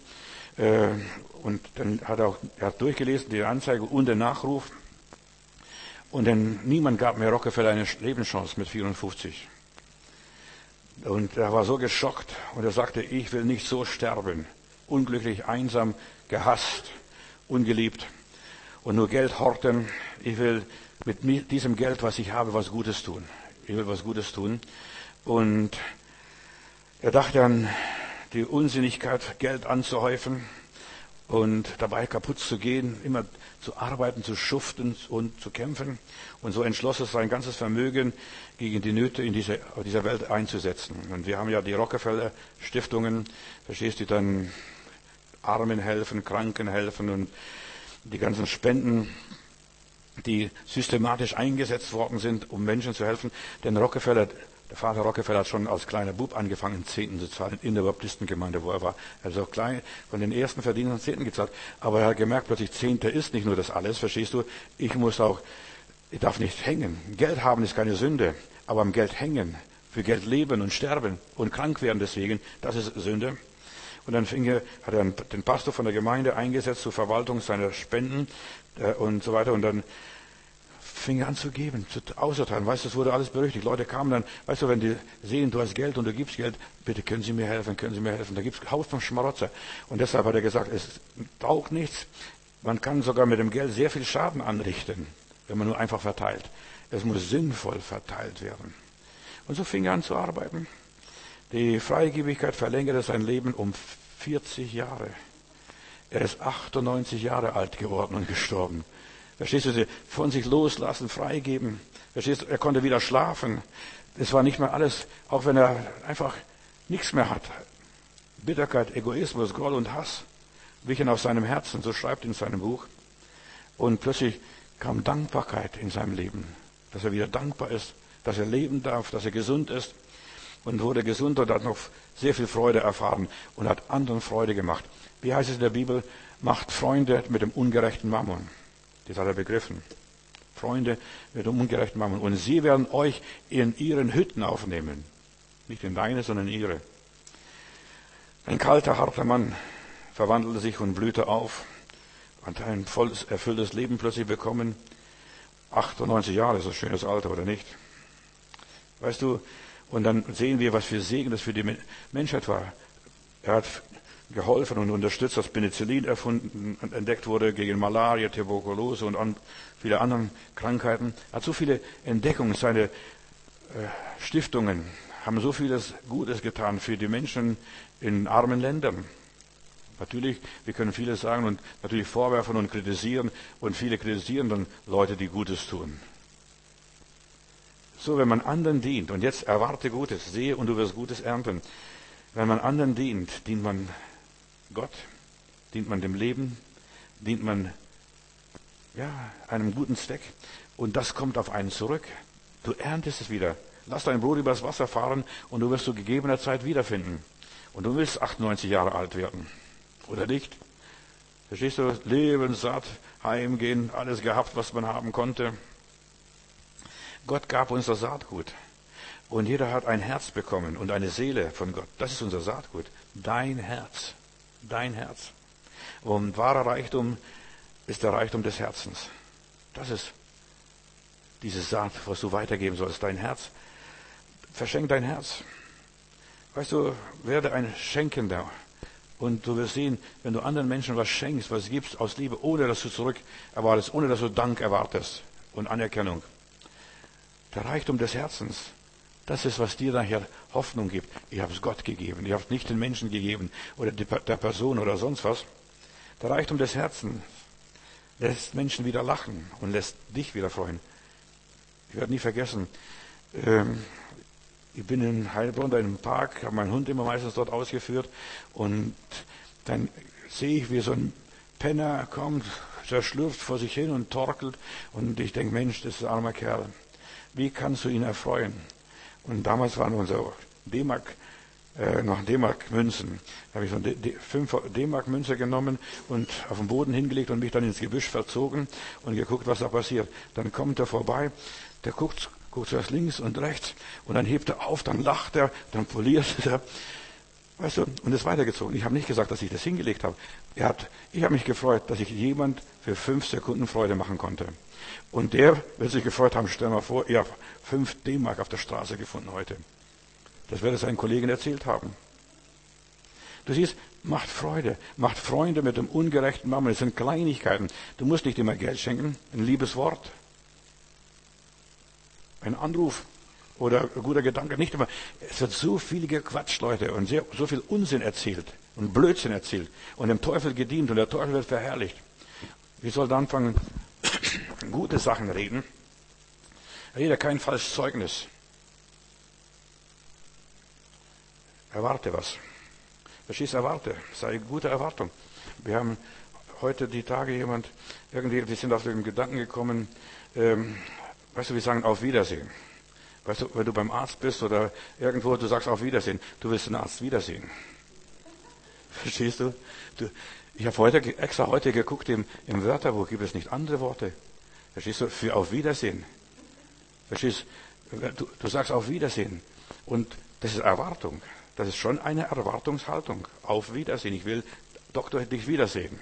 Und dann hat er hat durchgelesen, die Anzeige und den Nachruf. Und dann niemand gab mir Rockefeller eine Lebenschance mit 54. Und er war so geschockt und er sagte, ich will nicht so sterben. Unglücklich, einsam, gehasst, ungeliebt und nur Geld horten. Ich will mit diesem Geld, was ich habe, was Gutes tun. Ich will was Gutes tun. Und er dachte an die Unsinnigkeit, Geld anzuhäufen und dabei kaputt zu gehen, immer zu arbeiten, zu schuften und zu kämpfen. Und so entschloss er, sein ganzes Vermögen gegen die Nöte in dieser Welt einzusetzen. Und wir haben ja die Rockefeller Stiftungen, verstehst du, die dann Armen helfen, Kranken helfen und die ganzen Spenden, die systematisch eingesetzt worden sind, um Menschen zu helfen. Denn Rockefeller, der Vater Rockefeller hat schon als kleiner Bub angefangen, Zehnten zu zahlen in der Baptistengemeinde, wo er war. Also klein, von den ersten Verdienern Zehnten gezahlt. Aber er hat gemerkt, plötzlich Zehnte ist nicht nur das alles, verstehst du? Ich darf nicht hängen. Geld haben ist keine Sünde, aber am Geld hängen, für Geld leben und sterben und krank werden deswegen, das ist Sünde. Und dann hat er den Pastor von der Gemeinde eingesetzt zur Verwaltung seiner Spenden und so weiter. Und dann fing er an zu geben, auszuteilen. Weißt du, es wurde alles berüchtigt. Leute kamen dann, weißt du, wenn die sehen, du hast Geld und du gibst Geld, bitte können Sie mir helfen, können Sie mir helfen. Da gibt es Haus von Schmarotzer. Und deshalb hat er gesagt, es taugt nichts. Man kann sogar mit dem Geld sehr viel Schaden anrichten, wenn man nur einfach verteilt. Es muss sinnvoll verteilt werden. Und so fing er an zu arbeiten. Die Freigebigkeit verlängerte sein Leben um 40 Jahre. Er ist 98 Jahre alt geworden und gestorben. Verstehst du, von sich loslassen, freigeben. Verstehst du, er konnte wieder schlafen. Es war nicht mehr alles, auch wenn er einfach nichts mehr hat. Bitterkeit, Egoismus, Groll und Hass wichen aus seinem Herzen, so schreibt er in seinem Buch. Und plötzlich kam Dankbarkeit in seinem Leben, dass er wieder dankbar ist, dass er leben darf, dass er gesund ist. Und wurde gesund und hat noch sehr viel Freude erfahren und hat anderen Freude gemacht. Wie heißt es in der Bibel? Macht Freunde mit dem ungerechten Mammon. Das hat er begriffen. Freunde mit dem ungerechten Mammon. Und sie werden euch in ihren Hütten aufnehmen. Nicht in deine, sondern in ihre. Ein kalter, harter Mann verwandelte sich und blühte auf. Hat ein volles, erfülltes Leben plötzlich bekommen. 98 Jahre ist ein schönes Alter, oder nicht? Weißt du, und dann sehen wir, was für Segen das für die Menschheit war. Er hat geholfen und unterstützt, dass Penicillin erfunden und entdeckt wurde gegen Malaria, Tuberkulose und viele andere Krankheiten. Er hat so viele Entdeckungen. Seine Stiftungen haben so vieles Gutes getan für die Menschen in armen Ländern. Natürlich, wir können vieles sagen und natürlich vorwerfen und kritisieren. Und viele kritisieren dann Leute, die Gutes tun. So, wenn man anderen dient, und jetzt erwarte Gutes, sehe und du wirst Gutes ernten. Wenn man anderen dient, dient man Gott, dient man dem Leben, dient man einem guten Zweck. Und das kommt auf einen zurück. Du erntest es wieder. Lass dein Brot übers Wasser fahren und du wirst zu gegebener Zeit wiederfinden. Und du willst 98 Jahre alt werden. Oder nicht? Verstehst du? Lebenssatt, heimgehen, alles gehabt, was man haben konnte. Gott gab uns das Saatgut. Und jeder hat ein Herz bekommen und eine Seele von Gott. Das ist unser Saatgut. Dein Herz. Dein Herz. Und wahrer Reichtum ist der Reichtum des Herzens. Das ist dieses Saat, was du weitergeben sollst. Dein Herz. Verschenk dein Herz. Weißt du, werde ein Schenkender. Und du wirst sehen, wenn du anderen Menschen was schenkst, was gibst aus Liebe, ohne dass du zurück erwartest, ohne dass du Dank erwartest und Anerkennung. Der Reichtum des Herzens, das ist, was dir nachher Hoffnung gibt. Ich habe es Gott gegeben, ich habe es nicht den Menschen gegeben oder der Person oder sonst was. Der Reichtum des Herzens lässt Menschen wieder lachen und lässt dich wieder freuen. Ich werde nie vergessen, ich bin in Heilbronn in einem Park, habe meinen Hund immer meistens dort ausgeführt und dann sehe ich, wie so ein Penner kommt, der schlürft vor sich hin und torkelt und ich denke, Mensch, das ist ein armer Kerl. Wie kannst du ihn erfreuen? Und damals waren unsere noch D-Mark-Münzen. Da habe ich so eine 5 D-Mark-Münze genommen und auf den Boden hingelegt und mich dann ins Gebüsch verzogen und geguckt, was da passiert. Dann kommt er vorbei, der guckt zuerst links und rechts und dann hebt er auf, dann lacht er, dann poliert er. Weißt du, und ist weitergezogen. Ich habe nicht gesagt, dass ich das hingelegt habe. Ich habe mich gefreut, dass ich jemand für 5 Sekunden Freude machen konnte. Und der wird sich gefreut haben, stell mal vor, ich habe 5 D-Mark auf der Straße gefunden heute. Das wird er seinen Kollegen erzählt haben. Du siehst, macht Freude, macht Freunde mit dem ungerechten Mammon. Das sind Kleinigkeiten. Du musst nicht immer Geld schenken, ein liebes Wort, ein Anruf oder ein guter Gedanke. Nicht immer. Es wird so viel gequatscht, Leute, und so viel Unsinn erzählt und Blödsinn erzählt und dem Teufel gedient und der Teufel wird verherrlicht. Wir sollten anfangen, gute Sachen reden. Rede kein falsches Zeugnis. Erwarte was. Verstehst, erwarte. Sei gute Erwartung. Wir haben heute die Tage wir sind auf den Gedanken gekommen, weißt du, wir sagen auf Wiedersehen. Weißt du, wenn du beim Arzt bist oder irgendwo, du sagst auf Wiedersehen, du willst den Arzt wiedersehen. Verstehst du? Ich habe extra heute geguckt, im Wörterbuch gibt es nicht andere Worte. Verstehst du? Für auf Wiedersehen. Verstehst du? Du sagst auf Wiedersehen. Und das ist Erwartung. Das ist schon eine Erwartungshaltung. Auf Wiedersehen. Ich will Doktor dich wiedersehen.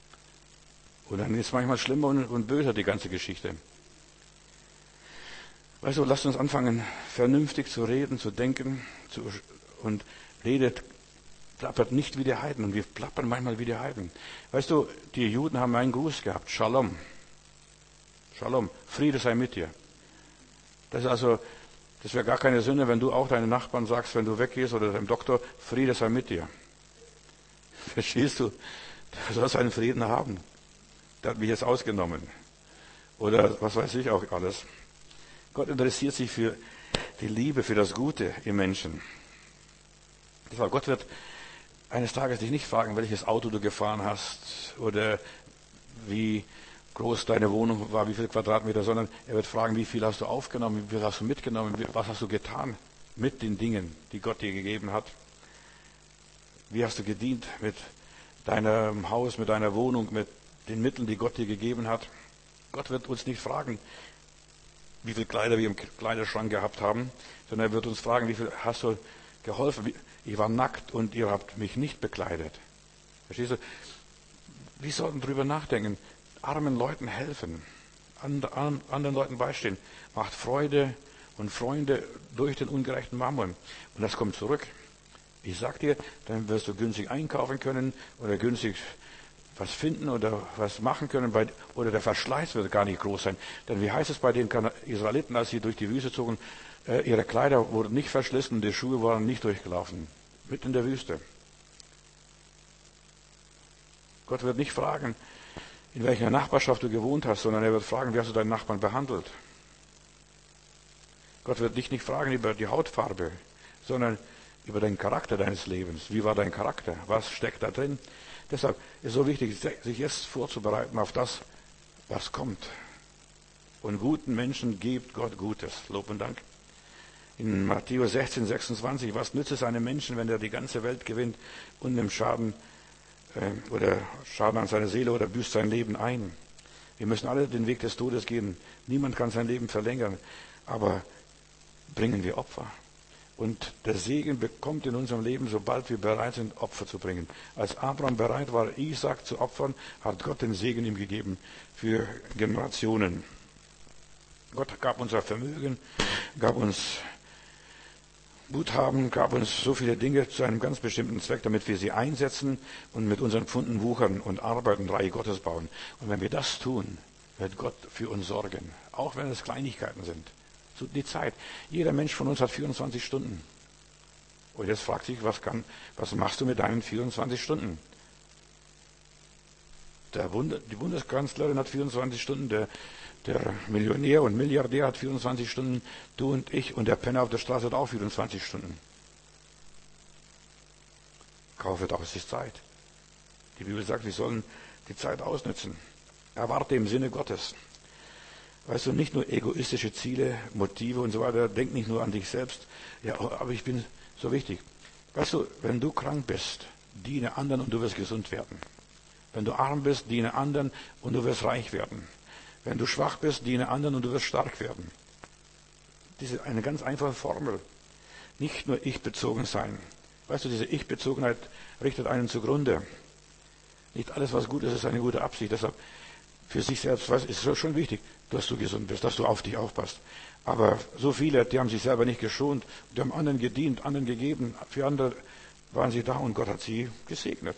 Und dann ist es manchmal schlimmer und böser, die ganze Geschichte. Weißt du, lasst uns anfangen, vernünftig zu reden, zu denken, und plappert nicht wie die Heiden. Und wir plappern manchmal wie die Heiden. Weißt du, die Juden haben einen Gruß gehabt. Shalom. Shalom. Friede sei mit dir. Das wäre gar keine Sünde, wenn du auch deinen Nachbarn sagst, wenn du weggehst oder deinem Doktor, Friede sei mit dir. Verstehst du? Du sollst einen Frieden haben. Der hat mich jetzt ausgenommen. Oder was weiß ich auch alles. Gott interessiert sich für die Liebe, für das Gute im Menschen. Deshalb, Gott wird eines Tages dich nicht fragen, welches Auto du gefahren hast oder wie groß deine Wohnung war, wie viele Quadratmeter, sondern er wird fragen, wie viel hast du aufgenommen, wie viel hast du mitgenommen, was hast du getan mit den Dingen, die Gott dir gegeben hat. Wie hast du gedient mit deinem Haus, mit deiner Wohnung, mit den Mitteln, die Gott dir gegeben hat. Gott wird uns nicht fragen, wie viele Kleider wir im Kleiderschrank gehabt haben, sondern er wird uns fragen, wie viel hast du geholfen. Ich war nackt und ihr habt mich nicht bekleidet. Verstehst du? Wir sollten drüber nachdenken. Armen Leuten helfen, anderen Leuten beistehen, macht Freude und Freunde durch den ungerechten Mammon. Und das kommt zurück. Ich sag dir, dann wirst du günstig einkaufen können oder günstig was finden oder was machen können, oder der Verschleiß wird gar nicht groß sein. Denn wie heißt es bei den Israeliten, als sie durch die Wüste zogen, ihre Kleider wurden nicht verschlissen und die Schuhe waren nicht durchgelaufen. Mitten in der Wüste. Gott wird nicht fragen, in welcher Nachbarschaft du gewohnt hast, sondern er wird fragen, wie hast du deinen Nachbarn behandelt. Gott wird dich nicht fragen über die Hautfarbe, sondern über den Charakter deines Lebens. Wie war dein Charakter? Was steckt da drin? Deshalb ist es so wichtig, sich jetzt vorzubereiten auf das, was kommt. Und guten Menschen gibt Gott Gutes. Lob und Dank. In Matthäus 16, 26, was nützt es einem Menschen, wenn er die ganze Welt gewinnt und nimmt Schaden an seiner Seele oder büßt sein Leben ein? Wir müssen alle den Weg des Todes gehen. Niemand kann sein Leben verlängern. Aber bringen wir Opfer. Und der Segen bekommt in unserem Leben, sobald wir bereit sind, Opfer zu bringen. Als Abraham bereit war, Isaak zu opfern, hat Gott den Segen ihm gegeben für Generationen. Gott gab unser Vermögen, gab uns Guthaben gab uns so viele Dinge zu einem ganz bestimmten Zweck, damit wir sie einsetzen und mit unseren Pfunden wuchern und arbeiten, Reich Gottes bauen. Und wenn wir das tun, wird Gott für uns sorgen, auch wenn es Kleinigkeiten sind. So die Zeit. Jeder Mensch von uns hat 24 Stunden. Und jetzt fragt sich, was machst du mit deinen 24 Stunden? Die Bundeskanzlerin hat 24 Stunden, der Millionär und Milliardär hat 24 Stunden, du und ich, und der Penner auf der Straße hat auch 24 Stunden. Kaufet aus die Zeit. Die Bibel sagt, wir sollen die Zeit ausnutzen. Erwarte im Sinne Gottes. Weißt du, nicht nur egoistische Ziele, Motive und so weiter, denk nicht nur an dich selbst. Ja, aber ich bin so wichtig. Weißt du, wenn du krank bist, diene anderen und du wirst gesund werden. Wenn du arm bist, diene anderen und du wirst reich werden. Wenn du schwach bist, diene anderen und du wirst stark werden. Das ist eine ganz einfache Formel. Nicht nur ich-bezogen sein. Weißt du, diese Ich-Bezogenheit richtet einen zugrunde. Nicht alles, was gut ist, ist eine gute Absicht. Deshalb für sich selbst, weißt, ist schon wichtig, dass du gesund bist, dass du auf dich aufpasst. Aber so viele, die haben sich selber nicht geschont, die haben anderen gedient, anderen gegeben. Für andere waren sie da und Gott hat sie gesegnet.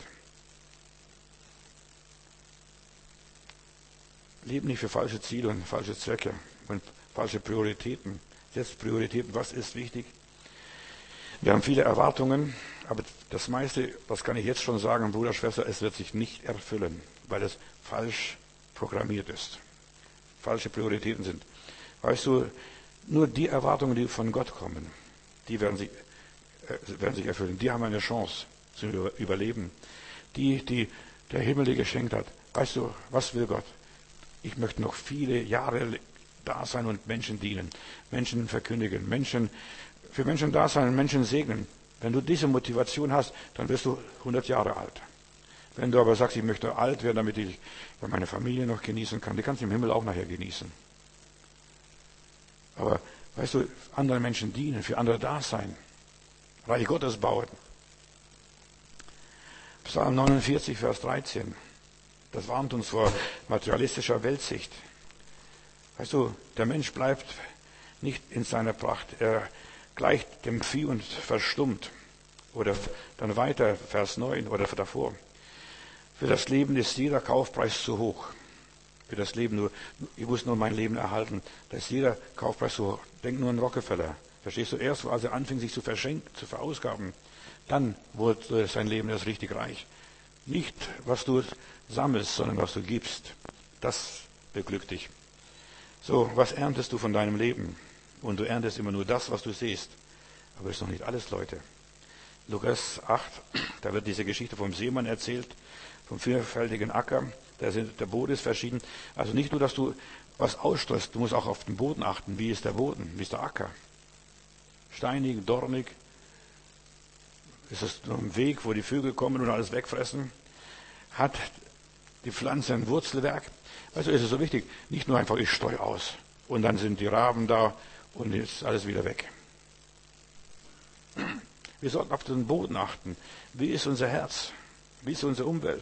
Leben nicht für falsche Ziele und falsche Zwecke und falsche Prioritäten. Setzt Prioritäten, was ist wichtig? Wir haben viele Erwartungen, aber das meiste, das kann ich jetzt schon sagen, Bruder, Schwester, es wird sich nicht erfüllen, weil es falsch programmiert ist. Falsche Prioritäten sind. Weißt du, nur die Erwartungen, die von Gott kommen, die werden sich erfüllen. Die haben eine Chance zu überleben. Die der Himmel dir geschenkt hat. Weißt du, was will Gott? Ich möchte noch viele Jahre da sein und Menschen dienen, Menschen verkündigen, für Menschen da sein und Menschen segnen. Wenn du diese Motivation hast, dann wirst du 100 Jahre alt. Wenn du aber sagst, ich möchte alt werden, damit ich meine Familie noch genießen kann, die kannst du im Himmel auch nachher genießen. Aber, weißt du, anderen Menschen dienen, für andere da sein, Reich Gottes bauen. Psalm 49, Vers 13. Das warnt uns vor materialistischer Weltsicht. Weißt du, der Mensch bleibt nicht in seiner Pracht. Er gleicht dem Vieh und verstummt. Oder dann weiter, Vers 9 oder davor. Für das Leben ist jeder Kaufpreis zu hoch. Für das Leben ich muss nur mein Leben erhalten. Da ist jeder Kaufpreis zu hoch. Denk nur an Rockefeller. Verstehst du? Erst, als er anfing, sich zu verausgaben, dann wurde sein Leben erst richtig reich. Nicht, was du sammelst, sondern was du gibst. Das beglückt dich. So, was erntest du von deinem Leben? Und du erntest immer nur das, was du siehst. Aber das ist noch nicht alles, Leute. Lukas 8, da wird diese Geschichte vom Seemann erzählt, vom vielfältigen Acker. Der Boden ist verschieden. Also nicht nur, dass du was ausströst, du musst auch auf den Boden achten. Wie ist der Boden? Wie ist der Acker? Steinig, dornig? Ist es nur ein Weg, wo die Vögel kommen und alles wegfressen? Hat die Pflanze ein Wurzelwerk? Also ist es so wichtig, nicht nur einfach, ich streue aus und dann sind die Raben da und ist alles wieder weg. Wir sollten auf den Boden achten. Wie ist unser Herz? Wie ist unsere Umwelt?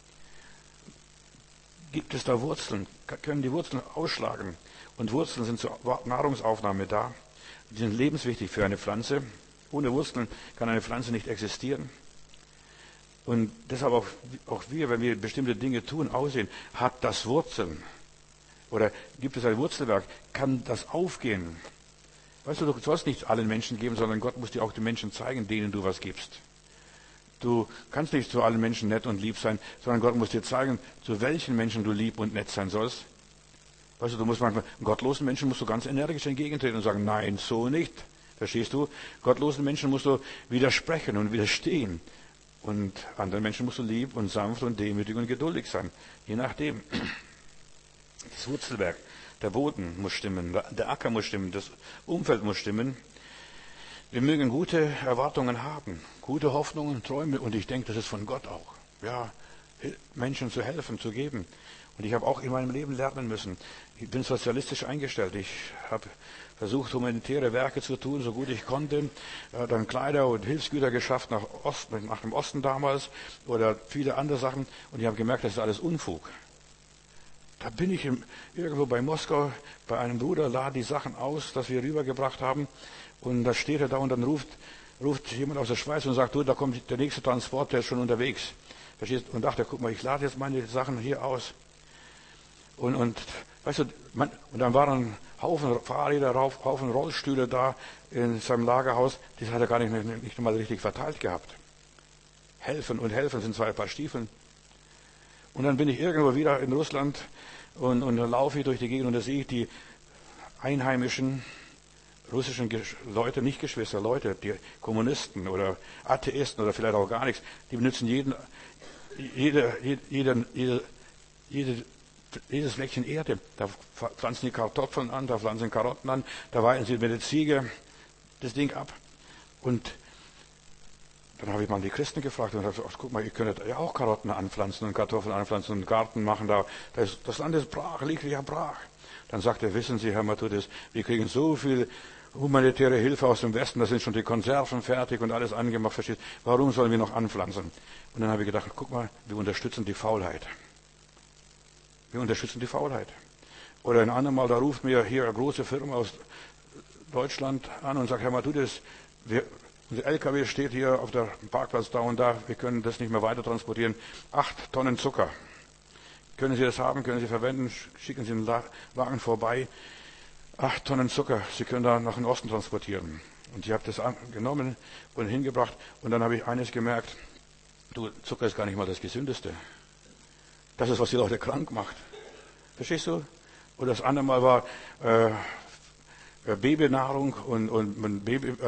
Gibt es da Wurzeln? Können die Wurzeln ausschlagen? Und Wurzeln sind zur Nahrungsaufnahme da. Die sind lebenswichtig für eine Pflanze. Ohne Wurzeln kann eine Pflanze nicht existieren. Und deshalb auch wir, wenn wir bestimmte Dinge tun, aussehen, hat das Wurzeln? Oder gibt es ein Wurzelwerk? Kann das aufgehen? Weißt du sollst nicht allen Menschen geben, sondern Gott muss dir auch den Menschen zeigen, denen du was gibst. Du kannst nicht zu allen Menschen nett und lieb sein, sondern Gott muss dir zeigen, zu welchen Menschen du lieb und nett sein sollst. Weißt du, du musst manchmal, gottlosen Menschen musst du ganz energisch entgegentreten und sagen, nein, so nicht. Verstehst du? Gottlosen Menschen musst du widersprechen und widerstehen. Und anderen Menschen musst du lieb und sanft und demütig und geduldig sein. Je nachdem. Das Wurzelwerk, der Boden muss stimmen, der Acker muss stimmen, das Umfeld muss stimmen. Wir mögen gute Erwartungen haben, gute Hoffnungen, Träume. Und ich denke, das ist von Gott auch. Ja, Menschen zu helfen, zu geben. Und ich habe auch in meinem Leben lernen müssen. Ich bin sozialistisch eingestellt. Ich habe versucht, humanitäre Werke zu tun, so gut ich konnte. Dann Kleider und Hilfsgüter geschafft nach dem Osten damals oder viele andere Sachen. Und ich habe gemerkt, das ist alles Unfug. Da bin ich irgendwo bei Moskau bei einem Bruder, lade die Sachen aus, das wir rübergebracht haben. Und da steht er da und dann ruft jemand aus der Schweiz und sagt, du, da kommt der nächste Transport, der ist schon unterwegs. Verstehst? Und dachte, guck mal, ich lade jetzt meine Sachen hier aus. Und weißt du, und dann waren Haufen Fahrräder, Haufen Rollstühle da in seinem Lagerhaus. Das hat er gar nicht mal richtig verteilt gehabt. Helfen sind zwar ein paar Stiefeln. Und dann bin ich irgendwo wieder in Russland und dann laufe ich durch die Gegend und da sehe ich die einheimischen russischen Leute, nicht Geschwister, Leute, die Kommunisten oder Atheisten oder vielleicht auch gar nichts, die benutzen jedes Fleckchen Erde. Da pflanzen die Kartoffeln an, da pflanzen Karotten an, da weiden sie mit der Ziege das Ding ab. Und dann habe ich mal die Christen gefragt und habe gesagt, guck mal, ihr könnt ja auch Karotten anpflanzen und Kartoffeln anpflanzen und einen Garten machen. Das Land ist brach, liegt ja brach. Dann sagt er, wissen Sie, Herr Matthäus, wir kriegen so viel humanitäre Hilfe aus dem Westen, da sind schon die Konserven fertig und alles angemacht, versteht. Warum sollen wir noch anpflanzen? Und dann habe ich gedacht, guck mal, wir unterstützen die Faulheit. Wir unterstützen die Faulheit. Oder ein andermal, da ruft mir hier eine große Firma aus Deutschland an und sagt, Herr Matthäus, unser LKW steht hier auf dem Parkplatz da und da, wir können das nicht mehr weiter transportieren. 8 Tonnen Zucker. Können Sie das haben, können Sie verwenden, schicken Sie einen Wagen vorbei. 8 Tonnen Zucker, Sie können da nach dem Osten transportieren. Und ich habe das genommen und hingebracht und dann habe ich eines gemerkt, du, Zucker ist gar nicht mal das Gesündeste. Das ist, was die Leute krank macht. Verstehst du? Und das andere Mal war Babynahrung und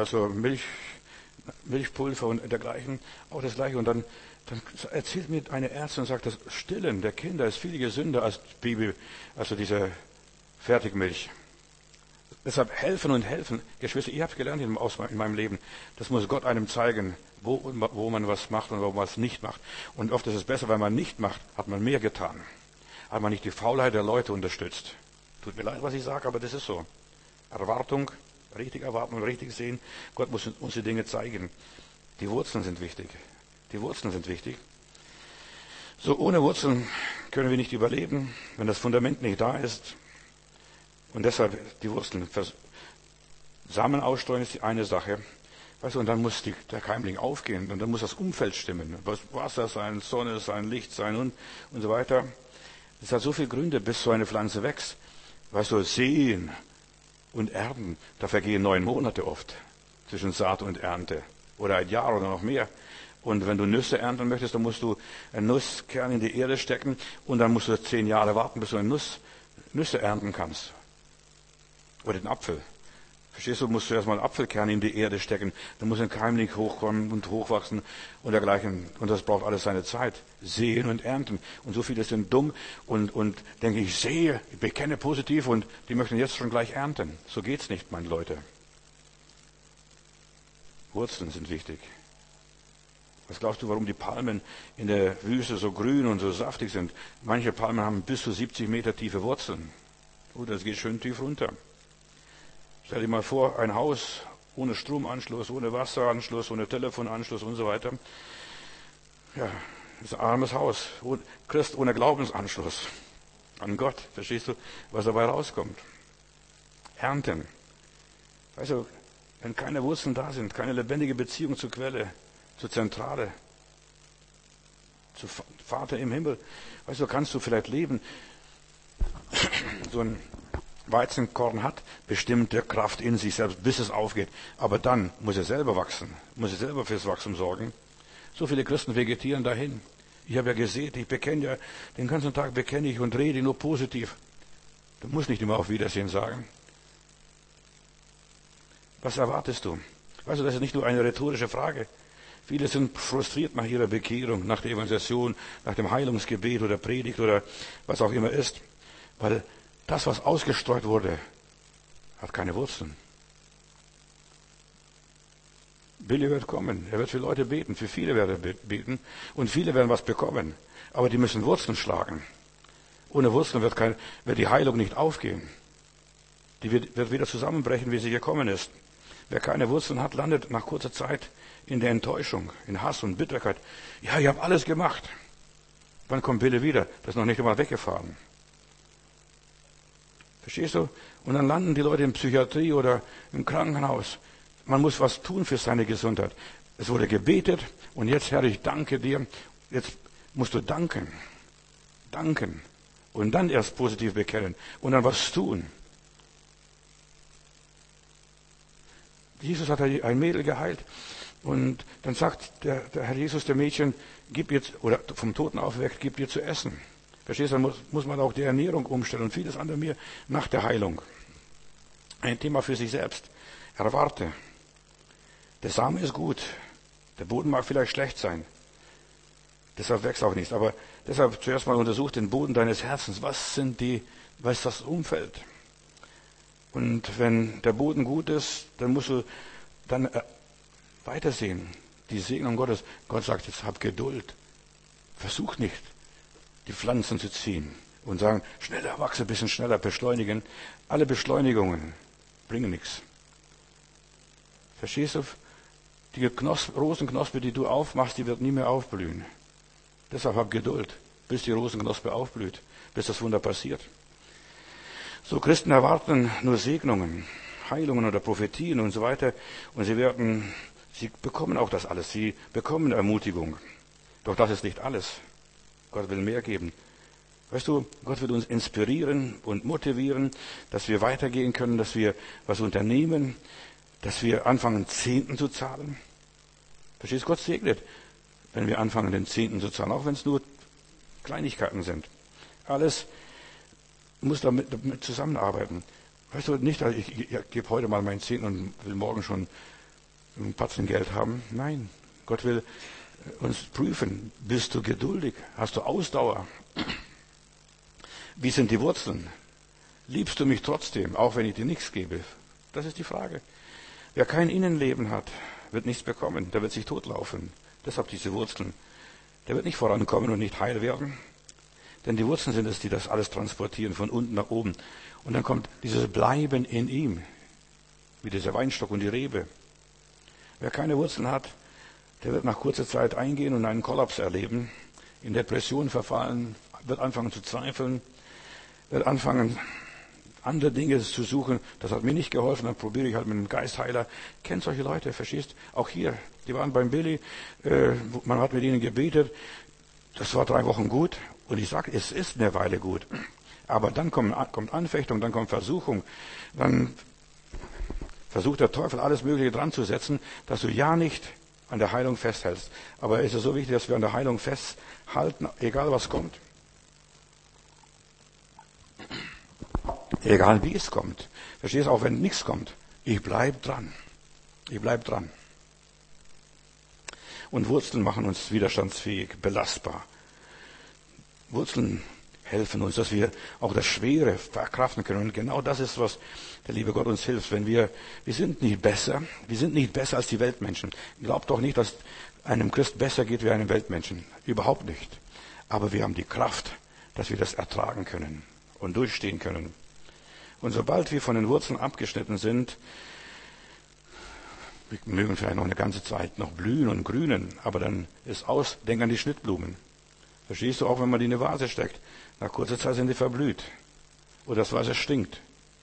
Milchpulver und dergleichen, auch das Gleiche. Und dann erzählt mir eine Ärztin und sagt, das Stillen der Kinder ist viel gesünder als also diese Fertigmilch. Deshalb helfen und helfen. Geschwister, ihr habt gelernt in meinem Leben, das muss Gott einem zeigen, wo man was macht und wo man was nicht macht. Und oft ist es besser, wenn man nicht macht, hat man mehr getan. Hat man nicht die Faulheit der Leute unterstützt. Tut mir leid, was ich sage, aber das ist so. Erwartung, richtig erwarten und richtig sehen. Gott muss uns die Dinge zeigen. Die Wurzeln sind wichtig. Die Wurzeln sind wichtig. So, ohne Wurzeln können wir nicht überleben, wenn das Fundament nicht da ist. Und deshalb die Wurzeln. Samen ausstreuen ist die eine Sache. Weißt du, und dann muss der Keimling aufgehen und dann muss das Umfeld stimmen. Wasser sein, Sonne sein, Licht sein und so weiter. Es hat so viele Gründe, bis so eine Pflanze wächst. Weißt du, säen und ernten, da vergehen 9 Monate oft zwischen Saat und Ernte. Oder ein Jahr oder noch mehr. Und wenn du Nüsse ernten möchtest, dann musst du einen Nusskern in die Erde stecken und dann musst du 10 Jahre warten, bis du Nüsse ernten kannst. Oder den Apfel. Verstehst du, musst du erstmal einen Apfelkern in die Erde stecken, dann muss ein Keimling hochkommen und hochwachsen und dergleichen. Und das braucht alles seine Zeit. Säen und ernten. Und so viele sind dumm und denken, ich sehe, ich bekenne positiv und die möchten jetzt schon gleich ernten. So geht's nicht, meine Leute. Wurzeln sind wichtig. Was glaubst du, warum die Palmen in der Wüste so grün und so saftig sind? Manche Palmen haben bis zu 70 Meter tiefe Wurzeln. Oh, das geht schön tief runter. Stell dir mal vor, ein Haus ohne Stromanschluss, ohne Wasseranschluss, ohne Telefonanschluss und so weiter. Ja, das ist ein armes Haus. Christ ohne Glaubensanschluss an Gott. Verstehst du, was dabei rauskommt? Ernten. Weißt du, wenn keine Wurzeln da sind, keine lebendige Beziehung zur Quelle, zur Zentrale, zu Vater im Himmel, weißt du, kannst du vielleicht leben. So ein Weizenkorn hat bestimmte Kraft in sich selbst, bis es aufgeht. Aber dann muss er selber wachsen, muss er selber fürs Wachstum sorgen. So viele Christen vegetieren dahin. Ich habe ja gesehen, ich bekenne ja, den ganzen Tag bekenne ich und rede nur positiv. Du musst nicht immer auf Wiedersehen sagen. Was erwartest du? Weißt du, das ist nicht nur eine rhetorische Frage. Viele sind frustriert nach ihrer Bekehrung, nach der Evangelisation, nach dem Heilungsgebet oder Predigt oder was auch immer ist. Weil das, was ausgestreut wurde, hat keine Wurzeln. Billy wird kommen. Er wird für Leute beten. Für viele wird er beten. Und viele werden was bekommen. Aber die müssen Wurzeln schlagen. Ohne Wurzeln wird die Heilung nicht aufgehen. Die wird wieder zusammenbrechen, wie sie gekommen ist. Wer keine Wurzeln hat, landet nach kurzer Zeit in der Enttäuschung, in Hass und Bitterkeit. Ja, ich habe alles gemacht. Wann kommt Billy wieder? Das ist noch nicht einmal weggefahren. Verstehst du? Und dann landen die Leute in Psychiatrie oder im Krankenhaus. man muss was tun für seine Gesundheit. Es wurde gebetet und jetzt, Herr, ich danke dir. Jetzt musst du danken. Danken. Und dann erst positiv bekennen. Und dann was tun. Jesus hat ein Mädel geheilt. Und dann sagt der Herr Jesus dem Mädchen, gib jetzt, oder vom Toten aufweckt, gib dir zu essen. Verstehst du, dann muss man auch die Ernährung umstellen und vieles andere mehr nach der Heilung. Ein Thema für sich selbst. Erwarte. Der Same ist gut. Der Boden mag vielleicht schlecht sein. Deshalb wächst auch nichts. Aber deshalb zuerst mal untersuch den Boden deines Herzens. Was ist das Umfeld? Und wenn der Boden gut ist, dann musst du dann weitersehen. Die Segnung Gottes. Gott sagt, jetzt hab Geduld. Versuch nicht, die Pflanzen zu ziehen und sagen, schneller wachse, ein bisschen schneller, beschleunigen. Alle Beschleunigungen bringen nichts. Verstehst du? Die Rosenknospe, die du aufmachst, die wird nie mehr aufblühen. Deshalb hab Geduld, bis die Rosenknospe aufblüht, bis das Wunder passiert. So, Christen erwarten nur Segnungen, Heilungen oder Prophetien und so weiter. Und sie bekommen auch das alles. Sie bekommen Ermutigung. Doch das ist nicht alles. Gott will mehr geben. Weißt du, Gott will uns inspirieren und motivieren, dass wir weitergehen können, dass wir was unternehmen, dass wir anfangen, Zehnten zu zahlen. Verstehst du? Gott segnet, wenn wir anfangen, den Zehnten zu zahlen, auch wenn es nur Kleinigkeiten sind. Alles muss damit zusammenarbeiten. Weißt du, nicht, ich gebe heute mal meinen Zehnten und will morgen schon ein Batzen Geld haben. Nein, Gott will uns prüfen. Bist du geduldig? Hast du Ausdauer? Wie sind die Wurzeln? Liebst du mich trotzdem, auch wenn ich dir nichts gebe? Das ist die Frage. Wer kein Innenleben hat, wird nichts bekommen. Der wird sich totlaufen. Deshalb diese Wurzeln. Der wird nicht vorankommen und nicht heil werden. Denn die Wurzeln sind es, die das alles transportieren, von unten nach oben. Und dann kommt dieses Bleiben in ihm. Wie dieser Weinstock und die Rebe. Wer keine Wurzeln hat, der wird nach kurzer Zeit eingehen und einen Kollaps erleben, in Depression verfallen, wird anfangen zu zweifeln, wird anfangen, andere Dinge zu suchen. Das hat mir nicht geholfen, dann probiere ich halt mit einem Geistheiler. Kennt solche Leute, verstehst? Auch hier, die waren beim Billy, man hat mit ihnen gebetet, das war 3 Wochen gut. Und ich sage, es ist eine Weile gut. Aber dann kommt Anfechtung, dann kommt Versuchung, dann versucht der Teufel alles Mögliche dran zu setzen, dass du ja nicht an der Heilung festhältst. Aber es ist so wichtig, dass wir an der Heilung festhalten, egal was kommt. Egal wie es kommt. Verstehst du, auch wenn nichts kommt. Ich bleib dran. Ich bleib dran. Und Wurzeln machen uns widerstandsfähig, belastbar. Wurzeln helfen uns, dass wir auch das Schwere verkraften können. Und genau das ist, was der liebe Gott uns hilft. Wenn wir sind nicht besser als die Weltmenschen. Glaubt doch nicht, dass einem Christ besser geht wie einem Weltmenschen. Überhaupt nicht. Aber wir haben die Kraft, dass wir das ertragen können und durchstehen können. Und sobald wir von den Wurzeln abgeschnitten sind, wir mögen vielleicht noch eine ganze Zeit noch blühen und grünen, aber dann ist aus, denk an die Schnittblumen. Verstehst du, auch wenn man die in eine Vase steckt, nach kurzer Zeit sind die verblüht. Oder das Wasser stinkt.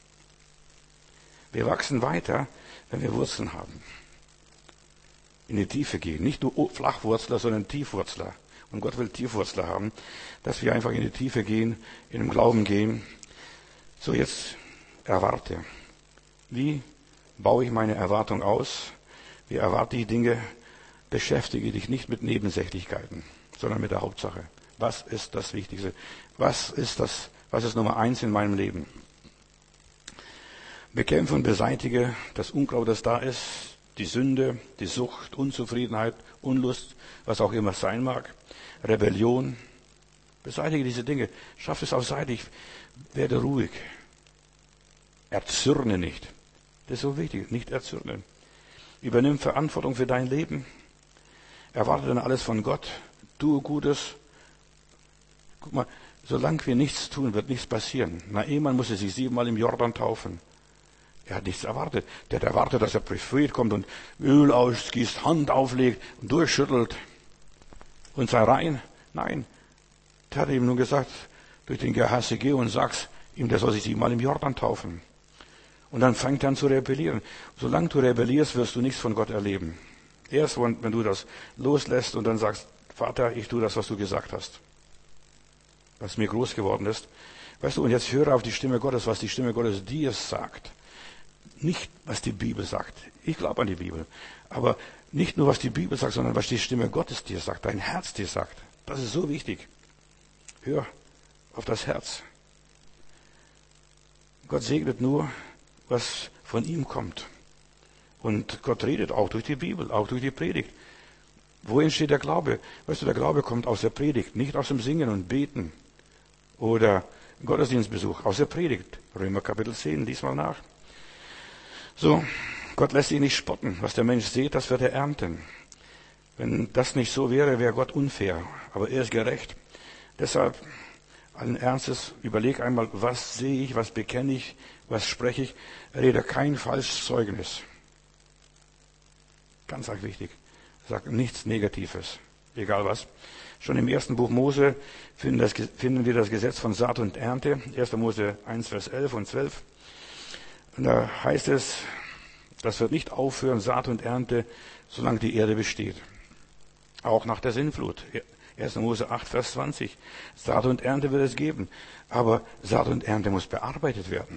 Wir wachsen weiter, wenn wir Wurzeln haben. In die Tiefe gehen. Nicht nur Flachwurzler, sondern Tiefwurzler. Und Gott will Tiefwurzler haben, dass wir einfach in die Tiefe gehen, in den Glauben gehen. So, jetzt erwarte. Wie baue ich meine Erwartung aus? Wie erwarte ich Dinge? Beschäftige dich nicht mit Nebensächlichkeiten, sondern mit der Hauptsache. Was ist das Wichtigste? Was ist Nummer 1 in meinem Leben? Bekämpfe und beseitige das Unkraut, das da ist, die Sünde, die Sucht, Unzufriedenheit, Unlust, was auch immer es sein mag, Rebellion. Beseitige diese Dinge. Schaff es auf Seite. Werde ruhig. Erzürne nicht. Das ist so wichtig. Nicht erzürnen. Übernimm Verantwortung für dein Leben. Erwarte dann alles von Gott. Tue Gutes. Guck mal, solange wir nichts tun, wird nichts passieren. Naaman musste sich 7-mal im Jordan taufen. Er hat nichts erwartet. Der hat erwartet, dass der Prophet kommt und Öl ausgießt, Hand auflegt und durchschüttelt und sei rein. Nein, der hat ihm nur gesagt, durch den Gehasse geh und sag's ihm, der soll sich 7-mal im Jordan taufen. Und dann fängt er an zu rebellieren. Solange du rebellierst, wirst du nichts von Gott erleben. Erst wenn du das loslässt und dann sagst, Vater, ich tue das, was du gesagt hast. Was mir groß geworden ist. Weißt du, und jetzt höre auf die Stimme Gottes, was die Stimme Gottes dir sagt. Nicht, was die Bibel sagt. Ich glaube an die Bibel. Aber nicht nur, was die Bibel sagt, sondern was die Stimme Gottes dir sagt, dein Herz dir sagt. Das ist so wichtig. Hör auf das Herz. Gott segnet nur, was von ihm kommt. Und Gott redet auch durch die Bibel, auch durch die Predigt. Wo entsteht der Glaube? Weißt du, der Glaube kommt aus der Predigt, nicht aus dem Singen und Beten oder Gottesdienstbesuch, aus der Predigt. Römer Kapitel 10, lies mal nach. So, Gott lässt sich nicht spotten. Was der Mensch sät, das wird er ernten. Wenn das nicht so wäre, wäre Gott unfair. Aber er ist gerecht. Deshalb, allen Ernstes, überleg einmal, was sehe ich, was bekenne ich, was spreche ich. Rede kein falsches Zeugnis. Ganz arg wichtig. Sag nichts Negatives. Egal was. Schon im ersten Buch Mose finden wir das Gesetz von Saat und Ernte. 1. Mose 1, Vers 11 und 12. Und da heißt es, das wird nicht aufhören, Saat und Ernte, solange die Erde besteht. Auch nach der Sintflut. 1. Mose 8, Vers 20. Saat und Ernte wird es geben. Aber Saat und Ernte muss bearbeitet werden.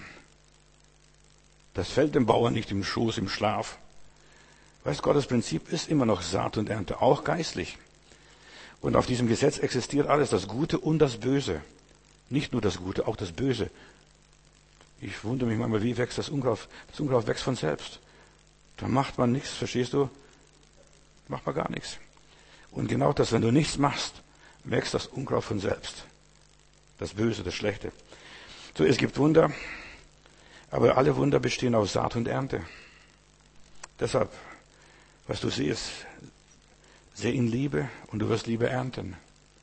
Das fällt dem Bauern nicht im Schoß, im Schlaf. Weißt, Gottes Prinzip ist immer noch Saat und Ernte, auch geistlich. Und auf diesem Gesetz existiert alles, das Gute und das Böse. Nicht nur das Gute, auch das Böse. Ich wundere mich manchmal, wie wächst das Unkraut? Das Unkraut wächst von selbst. Da macht man nichts, verstehst du? Macht man gar nichts. Und genau das, wenn du nichts machst, wächst das Unkraut von selbst. Das Böse, das Schlechte. So, es gibt Wunder, aber alle Wunder bestehen aus Saat und Ernte. Deshalb, was du siehst, seh in Liebe und du wirst Liebe ernten.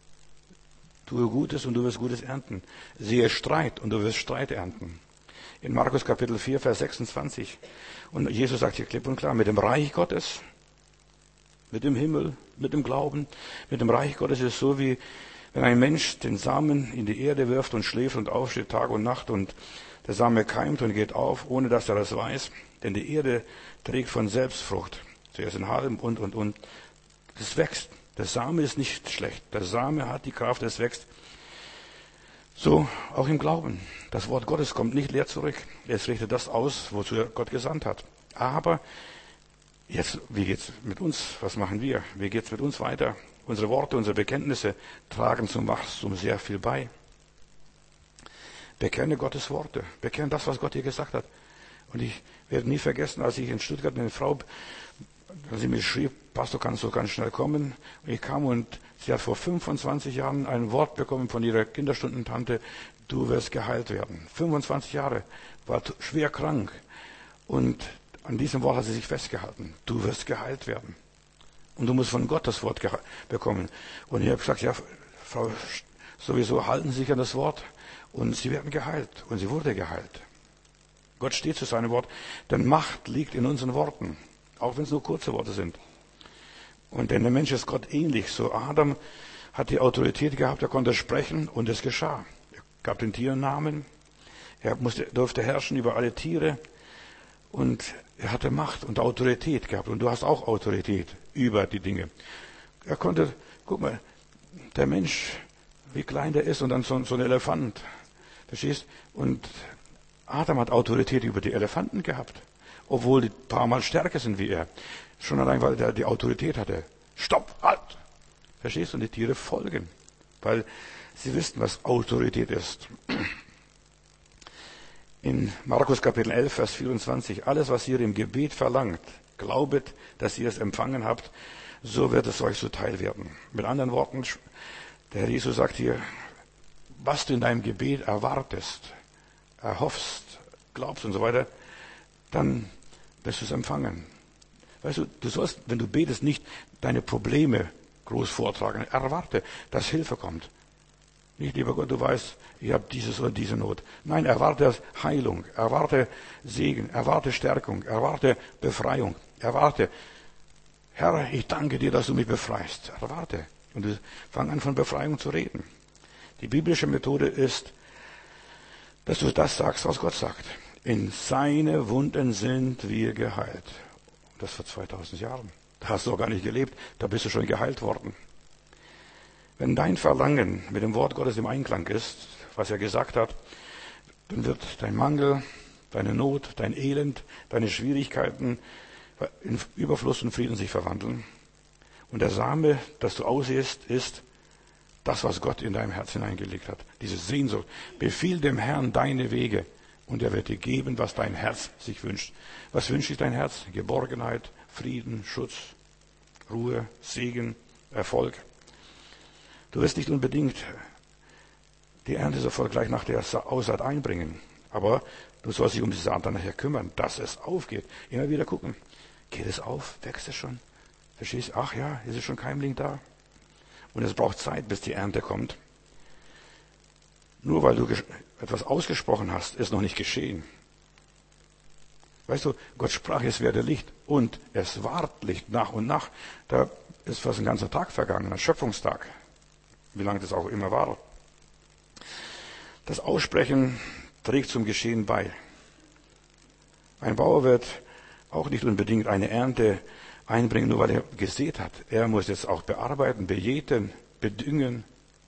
Tue Gutes und du wirst Gutes ernten. Sehe Streit und du wirst Streit ernten. In Markus Kapitel 4, Vers 26. Und Jesus sagt hier klipp und klar, mit dem Reich Gottes, mit dem Himmel, mit dem Glauben, mit dem Reich Gottes ist es so, wie wenn ein Mensch den Samen in die Erde wirft und schläft und aufsteht Tag und Nacht und der Same keimt und geht auf, ohne dass er das weiß. Denn die Erde trägt von selbst Frucht. Zuerst in Halm und. Das wächst. Der Same ist nicht schlecht. Der Same hat die Kraft, es wächst. So, auch im Glauben. Das Wort Gottes kommt nicht leer zurück. Es richtet das aus, wozu Gott gesandt hat. Aber jetzt, wie geht's mit uns? Was machen wir? Wie geht's mit uns weiter? Unsere Worte, unsere Bekenntnisse tragen zum Wachstum sehr viel bei. Bekenne Gottes Worte. Bekenne das, was Gott dir gesagt hat. Und ich werde nie vergessen, als ich in Stuttgart eine Frau, sie mir schrieb, Pastor, kannst du ganz schnell kommen? Und ich kam und sie hat vor 25 Jahren ein Wort bekommen von ihrer Kinderstundentante, du wirst geheilt werden. 25 Jahre, war schwer krank. Und an diesem Wort hat sie sich festgehalten. Du wirst geheilt werden. Und du musst von Gott das Wort bekommen. Und ich habe gesagt, ja, Frau, sowieso halten Sie sich an das Wort und Sie werden geheilt. Und sie wurde geheilt. Gott steht zu seinem Wort, denn Macht liegt in unseren Worten, auch wenn es nur kurze Worte sind. Und denn der Mensch ist Gott ähnlich. So Adam hat die Autorität gehabt, er konnte sprechen und es geschah. Er gab den Tieren Namen, er durfte herrschen über alle Tiere und er hatte Macht und Autorität gehabt. Und du hast auch Autorität über die Dinge. Er konnte, guck mal, der Mensch, wie klein der ist und dann so ein Elefant, verstehst? Und Adam hat Autorität über die Elefanten gehabt, obwohl die ein paar Mal stärker sind wie er. Schon allein, weil er die Autorität hatte. Stopp, halt! Verstehst du? Und die Tiere folgen, weil sie wissen, was Autorität ist. In Markus Kapitel 11, Vers 24, alles, was ihr im Gebet verlangt, glaubet, dass ihr es empfangen habt, so wird es euch zuteil werden. Mit anderen Worten, der Herr Jesus sagt hier, was du in deinem Gebet erwartest, erhoffst, glaubst und so weiter, dann wirst du es empfangen. Weißt du, du sollst, wenn du betest, nicht deine Probleme groß vortragen. Erwarte, dass Hilfe kommt. Nicht, lieber Gott, du weißt, ich habe dieses oder diese Not. Nein, erwarte Heilung, erwarte Segen, erwarte Stärkung, erwarte Befreiung, erwarte, Herr, ich danke dir, dass du mich befreist. Erwarte. Und du fang an, von Befreiung zu reden. Die biblische Methode ist, dass du das sagst, was Gott sagt. In seine Wunden sind wir geheilt. Das vor 2000 Jahren. Da hast du auch gar nicht gelebt, da bist du schon geheilt worden. Wenn dein Verlangen mit dem Wort Gottes im Einklang ist, was er gesagt hat, dann wird dein Mangel, deine Not, dein Elend, deine Schwierigkeiten in Überfluss und Frieden sich verwandeln. Und der Same, das du aussiehst, ist das, was Gott in deinem Herz hineingelegt hat. Diese Sehnsucht. Befiehl dem Herrn deine Wege und er wird dir geben, was dein Herz sich wünscht. Was wünscht sich dein Herz? Geborgenheit, Frieden, Schutz, Ruhe, Segen, Erfolg. Du wirst nicht unbedingt die Ernte sofort gleich nach der Aussaat einbringen. Aber du sollst dich um die Saat dann nachher kümmern, dass es aufgeht. Immer wieder gucken. Geht es auf? Wächst es schon? Verstehst du? Ach ja, ist es schon Keimling da? Und es braucht Zeit, bis die Ernte kommt. Nur weil du etwas ausgesprochen hast, ist noch nicht geschehen. Weißt du, Gott sprach, es werde Licht. Und es ward Licht nach und nach. Da ist fast ein ganzer Tag vergangen, ein Schöpfungstag. Wie lange das auch immer war. Das Aussprechen trägt zum Geschehen bei. Ein Bauer wird auch nicht unbedingt eine Ernte einbringen, nur weil er gesät hat. Er muss jetzt auch bearbeiten, bejäten, bedüngen,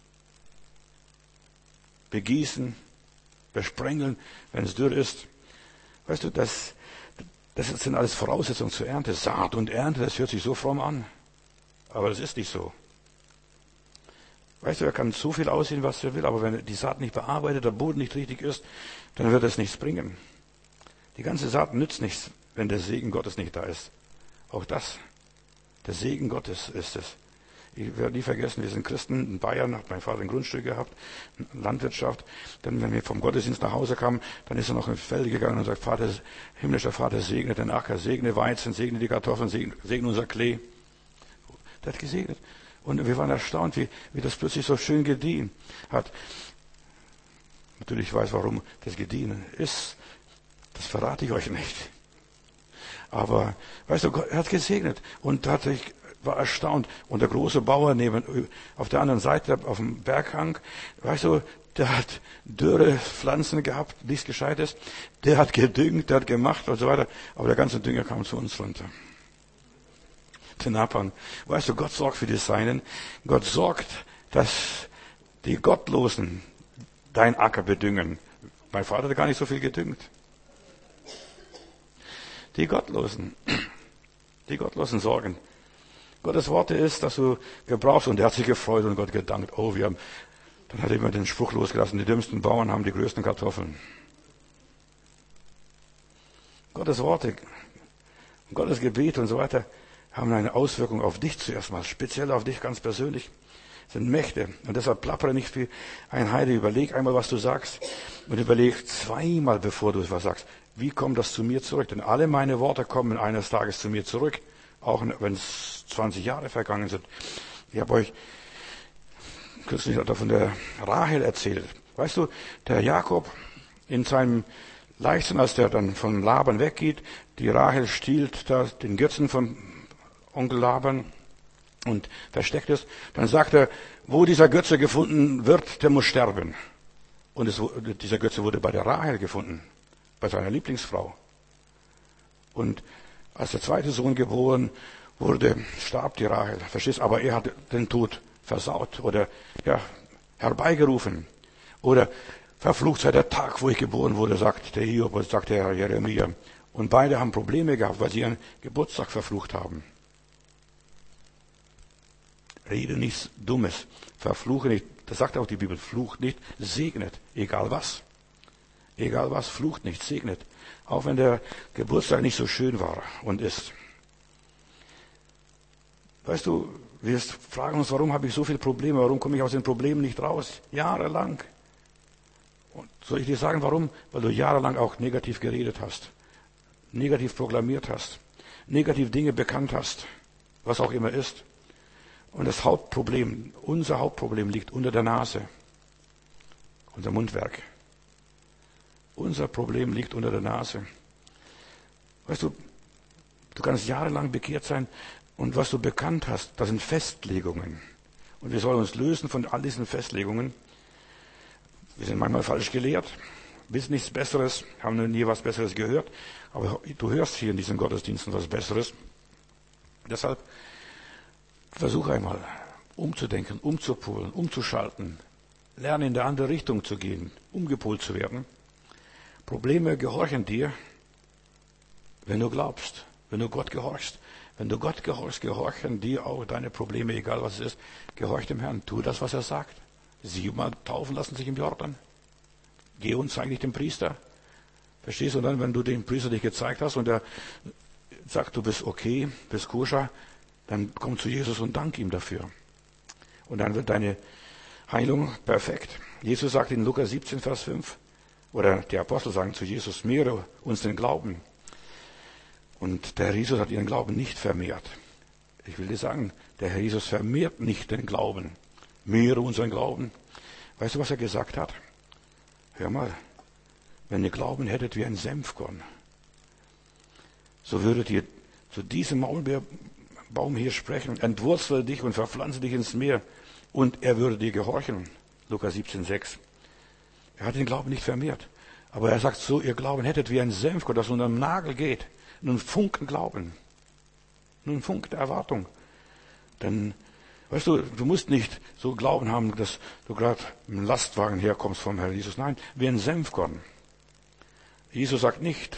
begießen, besprengeln, wenn es dürr ist. Weißt du, das sind alles Voraussetzungen zur Ernte. Saat und Ernte, das hört sich so fromm an. Aber das ist nicht so. Weißt du, er kann so viel aussehen, was er will, aber wenn die Saat nicht bearbeitet, der Boden nicht richtig ist, dann wird es nichts bringen. Die ganze Saat nützt nichts, wenn der Segen Gottes nicht da ist. Auch das, der Segen Gottes ist es. Ich werde nie vergessen, wir sind Christen, in Bayern hat mein Vater ein Grundstück gehabt, Landwirtschaft. Dann, wenn wir vom Gottesdienst nach Hause kamen, dann ist er noch ins Feld gegangen und sagt, Vater, himmlischer Vater, segne den Acker, segne Weizen, segne die Kartoffeln, segne unser Klee. Der hat gesegnet. Und wir waren erstaunt, wie das plötzlich so schön gediehen hat. Natürlich weiß, warum das gediehen ist. Das verrate ich euch nicht. Aber, weißt du, Gott, er hat gesegnet. Und war erstaunt. Und der große Bauer auf der anderen Seite, auf dem Berghang, weißt du, der hat dürre Pflanzen gehabt, nichts Gescheites. Der hat gedüngt, der hat gemacht und so weiter. Aber der ganze Dünger kam zu uns runter. Den Nachbarn. Weißt du, Gott sorgt für die Seinen. Gott sorgt, dass die Gottlosen dein Acker bedüngen. Mein Vater hat gar nicht so viel gedüngt. Die Gottlosen sorgen. Gottes Worte ist, dass du gebrauchst, und er hat sich gefreut und Gott gedankt. Dann hat er immer den Spruch losgelassen, die dümmsten Bauern haben die größten Kartoffeln. Gottes Worte, Gottes Gebet und so weiter haben eine Auswirkung auf dich zuerst mal, speziell auf dich ganz persönlich, sind Mächte. Und deshalb plappere nicht wie ein Heide. Überleg einmal, was du sagst und überleg zweimal, bevor du was sagst. Wie kommt das zu mir zurück? Denn alle meine Worte kommen eines Tages zu mir zurück, auch wenn es 20 Jahre vergangen sind. Ich habe euch kürzlich von der Rahel erzählt. Weißt du, der Jakob in seinem Leichtsinn, als der dann von Laban weggeht, die Rahel stiehlt da den Götzen von Onkel Laban und versteckt es. Dann sagt er, wo dieser Götze gefunden wird, der muss sterben. Und dieser Götze wurde bei der Rahel gefunden, bei seiner Lieblingsfrau. Und als der zweite Sohn geboren wurde, starb die Rahel. Verstehst? Aber er hat den Tod versaut oder herbeigerufen. Oder verflucht sei der Tag, wo ich geboren wurde, sagt der Hiob und sagt der Jeremia. Und beide haben Probleme gehabt, weil sie ihren Geburtstag verflucht haben. Rede nichts Dummes, verfluche nicht, das sagt auch die Bibel, flucht nicht, segnet, egal was. Egal was, flucht nicht, segnet. Auch wenn der Geburtstag nicht so schön war und ist. Weißt du, wir fragen uns, warum habe ich so viele Probleme, warum komme ich aus den Problemen nicht raus? Jahrelang. Und soll ich dir sagen, warum? Weil du jahrelang auch negativ geredet hast, negativ proklamiert hast, negativ Dinge bekannt hast, was auch immer ist. Und das Hauptproblem, unser Hauptproblem liegt unter der Nase, unser Mundwerk. Unser Problem liegt unter der Nase. Weißt du, du kannst jahrelang bekehrt sein und was du bekannt hast, das sind Festlegungen. Und wir sollen uns lösen von all diesen Festlegungen. Wir sind manchmal falsch gelehrt, wissen nichts Besseres, haben noch nie was Besseres gehört, aber du hörst hier in diesen Gottesdiensten was Besseres. Deshalb versuch einmal umzudenken, umzupolen, umzuschalten, lerne in der andere Richtung zu gehen, umgepolt zu werden. Probleme gehorchen dir, wenn du glaubst, wenn du Gott gehorchst. Wenn du Gott gehorchst, gehorchen dir auch deine Probleme, egal was es ist. Gehorch dem Herrn, tu das, was er sagt. 7-mal taufen lassen sich im Jordan. Geh und zeig dich dem Priester. Verstehst du? Und dann, wenn du dem Priester dich gezeigt hast und er sagt, du bist okay, bist koscher, dann komm zu Jesus und dank ihm dafür. Und dann wird deine Heilung perfekt. Jesus sagt in Lukas 17, Vers 5, oder die Apostel sagen zu Jesus, mehre uns den Glauben. Und der Herr Jesus hat ihren Glauben nicht vermehrt. Ich will dir sagen, der Herr Jesus vermehrt nicht den Glauben. Mehre unseren Glauben. Weißt du, was er gesagt hat? Hör mal, wenn ihr Glauben hättet wie ein Senfkorn, so würdet ihr zu diesem Maulbeerbaum hier sprechen, entwurzle dich und verpflanze dich ins Meer und er würde dir gehorchen. Lukas 17,6. Er hat den Glauben nicht vermehrt. Aber er sagt so, ihr Glauben hättet wie ein Senfkorn, das unter den Nagel geht. Nun Funken Glauben. Nun Funken der Erwartung. Dann, weißt du, du musst nicht so Glauben haben, dass du gerade im Lastwagen herkommst vom Herrn Jesus. Nein, wie ein Senfkorn. Jesus sagt nicht,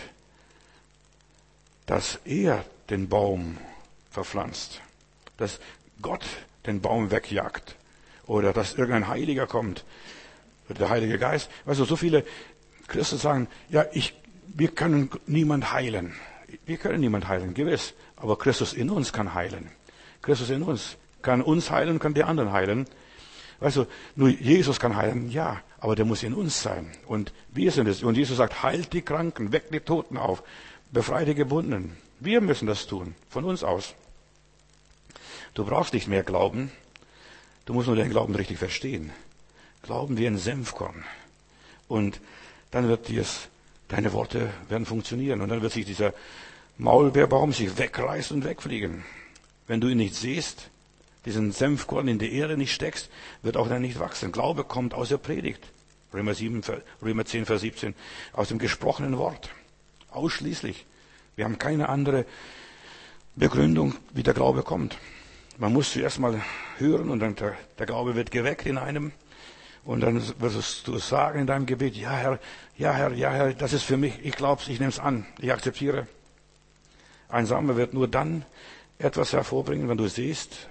dass er den Baum verpflanzt, dass Gott den Baum wegjagt oder dass irgendein Heiliger kommt, der Heilige Geist. Weißt du, so viele Christen sagen, ja, wir können niemand heilen. Wir können niemand heilen, gewiss. Aber Christus in uns kann heilen. Christus in uns kann uns heilen, kann die anderen heilen. Weißt du, nur Jesus kann heilen, ja, aber der muss in uns sein. Und wir sind es. Und Jesus sagt, heilt die Kranken, weckt die Toten auf, befreit die Gebundenen. Wir müssen das tun, von uns aus. Du brauchst nicht mehr Glauben. Du musst nur den Glauben richtig verstehen. Glauben wie ein Senfkorn. Und dann wird deine Worte werden funktionieren. Und dann wird sich dieser Maulbeerbaum sich wegreißen und wegfliegen. Wenn du ihn nicht siehst, diesen Senfkorn in die Erde nicht steckst, wird auch dann nicht wachsen. Glaube kommt aus der Predigt. Römer 10, Vers 17. Aus dem gesprochenen Wort. Ausschließlich. Wir haben keine andere Begründung, wie der Glaube kommt. Man muss zuerst mal hören und dann der Glaube wird geweckt in einem. Und dann wirst du sagen in deinem Gebet, ja Herr, ja Herr, ja Herr, das ist für mich, ich glaub's, ich nehme es an, ich akzeptiere. Ein Same wird nur dann etwas hervorbringen, wenn du siehst.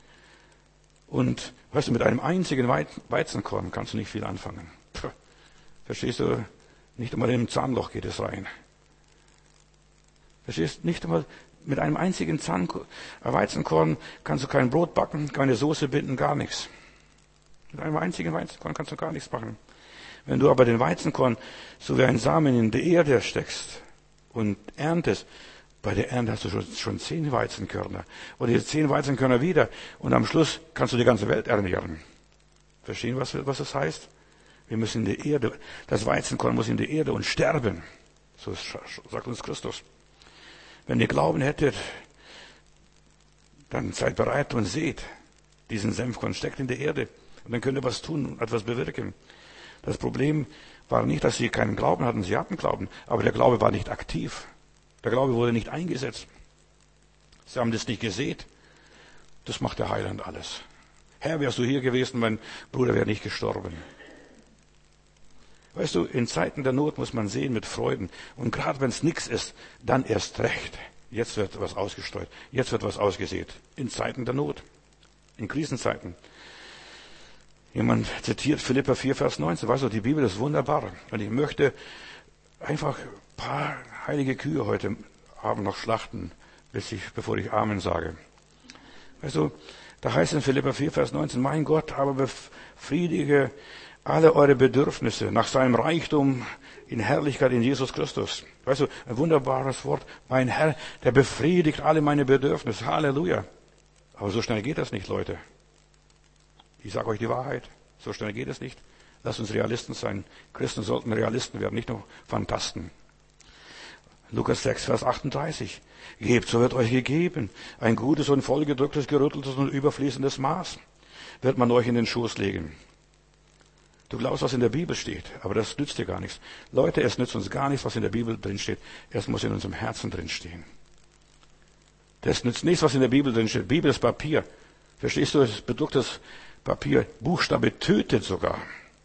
Und weißt du, mit einem einzigen Weizenkorn kannst du nicht viel anfangen. Verstehst du? Nicht einmal im Zahnloch geht es rein. Verstehst du? Nicht einmal mit einem einzigen Weizenkorn kannst du kein Brot backen, keine Soße binden, gar nichts. Mit einem einzigen Weizenkorn kannst du gar nichts machen. Wenn du aber den Weizenkorn so wie ein Samen in die Erde steckst und erntest, bei der Ernte hast du schon 10 Weizenkörner. Und diese 10 Weizenkörner wieder. Und am Schluss kannst du die ganze Welt ernähren. Verstehen, was das heißt? Wir müssen in die Erde, das Weizenkorn muss in die Erde und sterben. So sagt uns Christus. Wenn ihr Glauben hättet, dann seid bereit und seht, diesen Senfkorn steckt in die Erde. Und dann könnt ihr was tun, etwas bewirken. Das Problem war nicht, dass sie keinen Glauben hatten. Sie hatten Glauben, aber der Glaube war nicht aktiv. Der Glaube wurde nicht eingesetzt. Sie haben das nicht gesät. Das macht der Heiland alles. Herr, wärst du hier gewesen, mein Bruder wäre nicht gestorben. Weißt du, in Zeiten der Not muss man sehen mit Freuden. Und gerade wenn es nichts ist, dann erst recht. Jetzt wird was ausgestreut. Jetzt wird was ausgesät. In Zeiten der Not. In Krisenzeiten. Jemand zitiert Philipper 4, Vers 19. Weißt du, die Bibel ist wunderbar. Und ich möchte einfach ein paar heilige Kühe heute Abend noch schlachten, bevor ich Amen sage. Weißt du, da heißt in Philipper 4, Vers 19, mein Gott, aber befriedige alle eure Bedürfnisse nach seinem Reichtum in Herrlichkeit in Jesus Christus. Weißt du, ein wunderbares Wort. Mein Herr, der befriedigt alle meine Bedürfnisse. Halleluja. Aber so schnell geht das nicht, Leute. Ich sage euch die Wahrheit. So schnell geht es nicht. Lasst uns Realisten sein. Christen sollten Realisten werden, nicht nur Phantasten. Lukas 6, Vers 38. Gebt, so wird euch gegeben. Ein gutes und vollgedrücktes, gerütteltes und überfließendes Maß wird man euch in den Schoß legen. Du glaubst, was in der Bibel steht, aber das nützt dir gar nichts. Leute, es nützt uns gar nichts, was in der Bibel drin steht. Es muss in unserem Herzen drin stehen. Das nützt nichts, was in der Bibel drin steht. Bibel ist Papier. Verstehst du, es bedrucktes Papier. Buchstabe tötet sogar.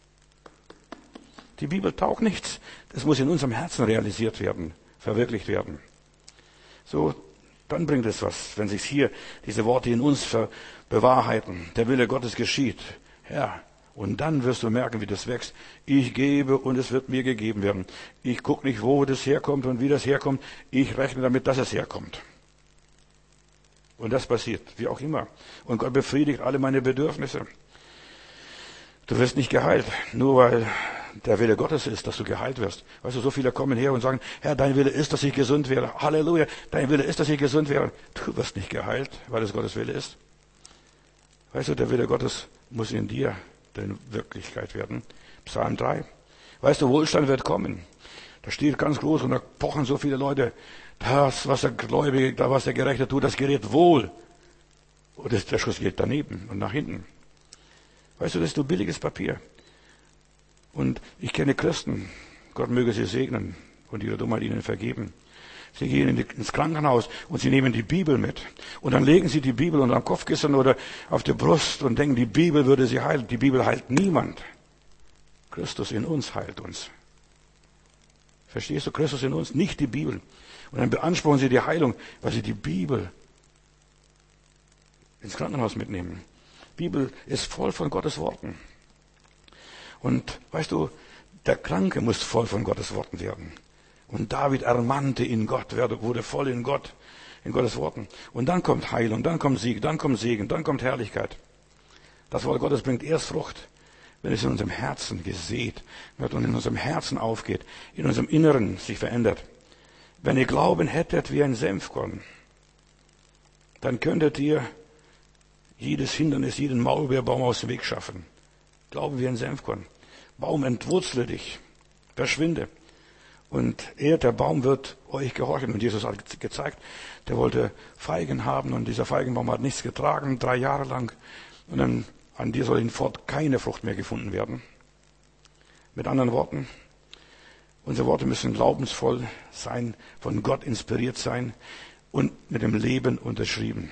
Die Bibel taugt nichts. Das muss in unserem Herzen realisiert werden, verwirklicht werden. So, dann bringt es was, wenn sich hier diese Worte in uns bewahrheiten. Der Wille Gottes geschieht. Ja, und dann wirst du merken, wie das wächst. Ich gebe und es wird mir gegeben werden. Ich gucke nicht, wo das herkommt und wie das herkommt. Ich rechne damit, dass es herkommt. Und das passiert, wie auch immer. Und Gott befriedigt alle meine Bedürfnisse. Du wirst nicht geheilt, nur weil der Wille Gottes ist, dass du geheilt wirst. Weißt du, so viele kommen her und sagen, Herr, dein Wille ist, dass ich gesund werde. Halleluja, dein Wille ist, dass ich gesund werde. Du wirst nicht geheilt, weil es Gottes Wille ist. Weißt du, der Wille Gottes muss in dir in Wirklichkeit werden. Psalm 3. Weißt du, Wohlstand wird kommen. Da steht ganz groß und da pochen so viele Leute. Das, was der Gläubige, was der Gerechte tut, das gerät wohl. Und der Schuss geht daneben und nach hinten. Weißt du, das ist nur billiges Papier. Und ich kenne Christen, Gott möge sie segnen und ihre Dummheit ihnen vergeben. Sie gehen ins Krankenhaus und sie nehmen die Bibel mit. Und dann legen sie die Bibel unter dem Kopfkissen oder auf die Brust und denken, die Bibel würde sie heilen. Die Bibel heilt niemand. Christus in uns heilt uns. Verstehst du? Christus in uns, nicht die Bibel. Und dann beanspruchen sie die Heilung, weil sie die Bibel ins Krankenhaus mitnehmen. Die Bibel ist voll von Gottes Worten. Und weißt du, der Kranke muss voll von Gottes Worten werden. Und David ermannte in Gott, wurde voll in Gott, in Gottes Worten. Und dann kommt Heilung, dann kommt Sieg, dann kommt Segen, dann kommt Herrlichkeit. Das Wort Gottes bringt erst Frucht, wenn es in unserem Herzen gesät wird und in unserem Herzen aufgeht, in unserem Inneren sich verändert. Wenn ihr Glauben hättet wie ein Senfkorn, dann könntet ihr jedes Hindernis, jeden Maulbeerbaum aus dem Weg schaffen. Glauben wie ein Senfkorn. Baum, entwurzle dich, verschwinde. Und der Baum wird euch gehorchen. Und Jesus hat gezeigt, der wollte Feigen haben und dieser Feigenbaum hat nichts getragen, 3 Jahre lang. Und dann an dir soll hinfort keine Frucht mehr gefunden werden. Mit anderen Worten, unsere Worte müssen glaubensvoll sein, von Gott inspiriert sein und mit dem Leben unterschrieben.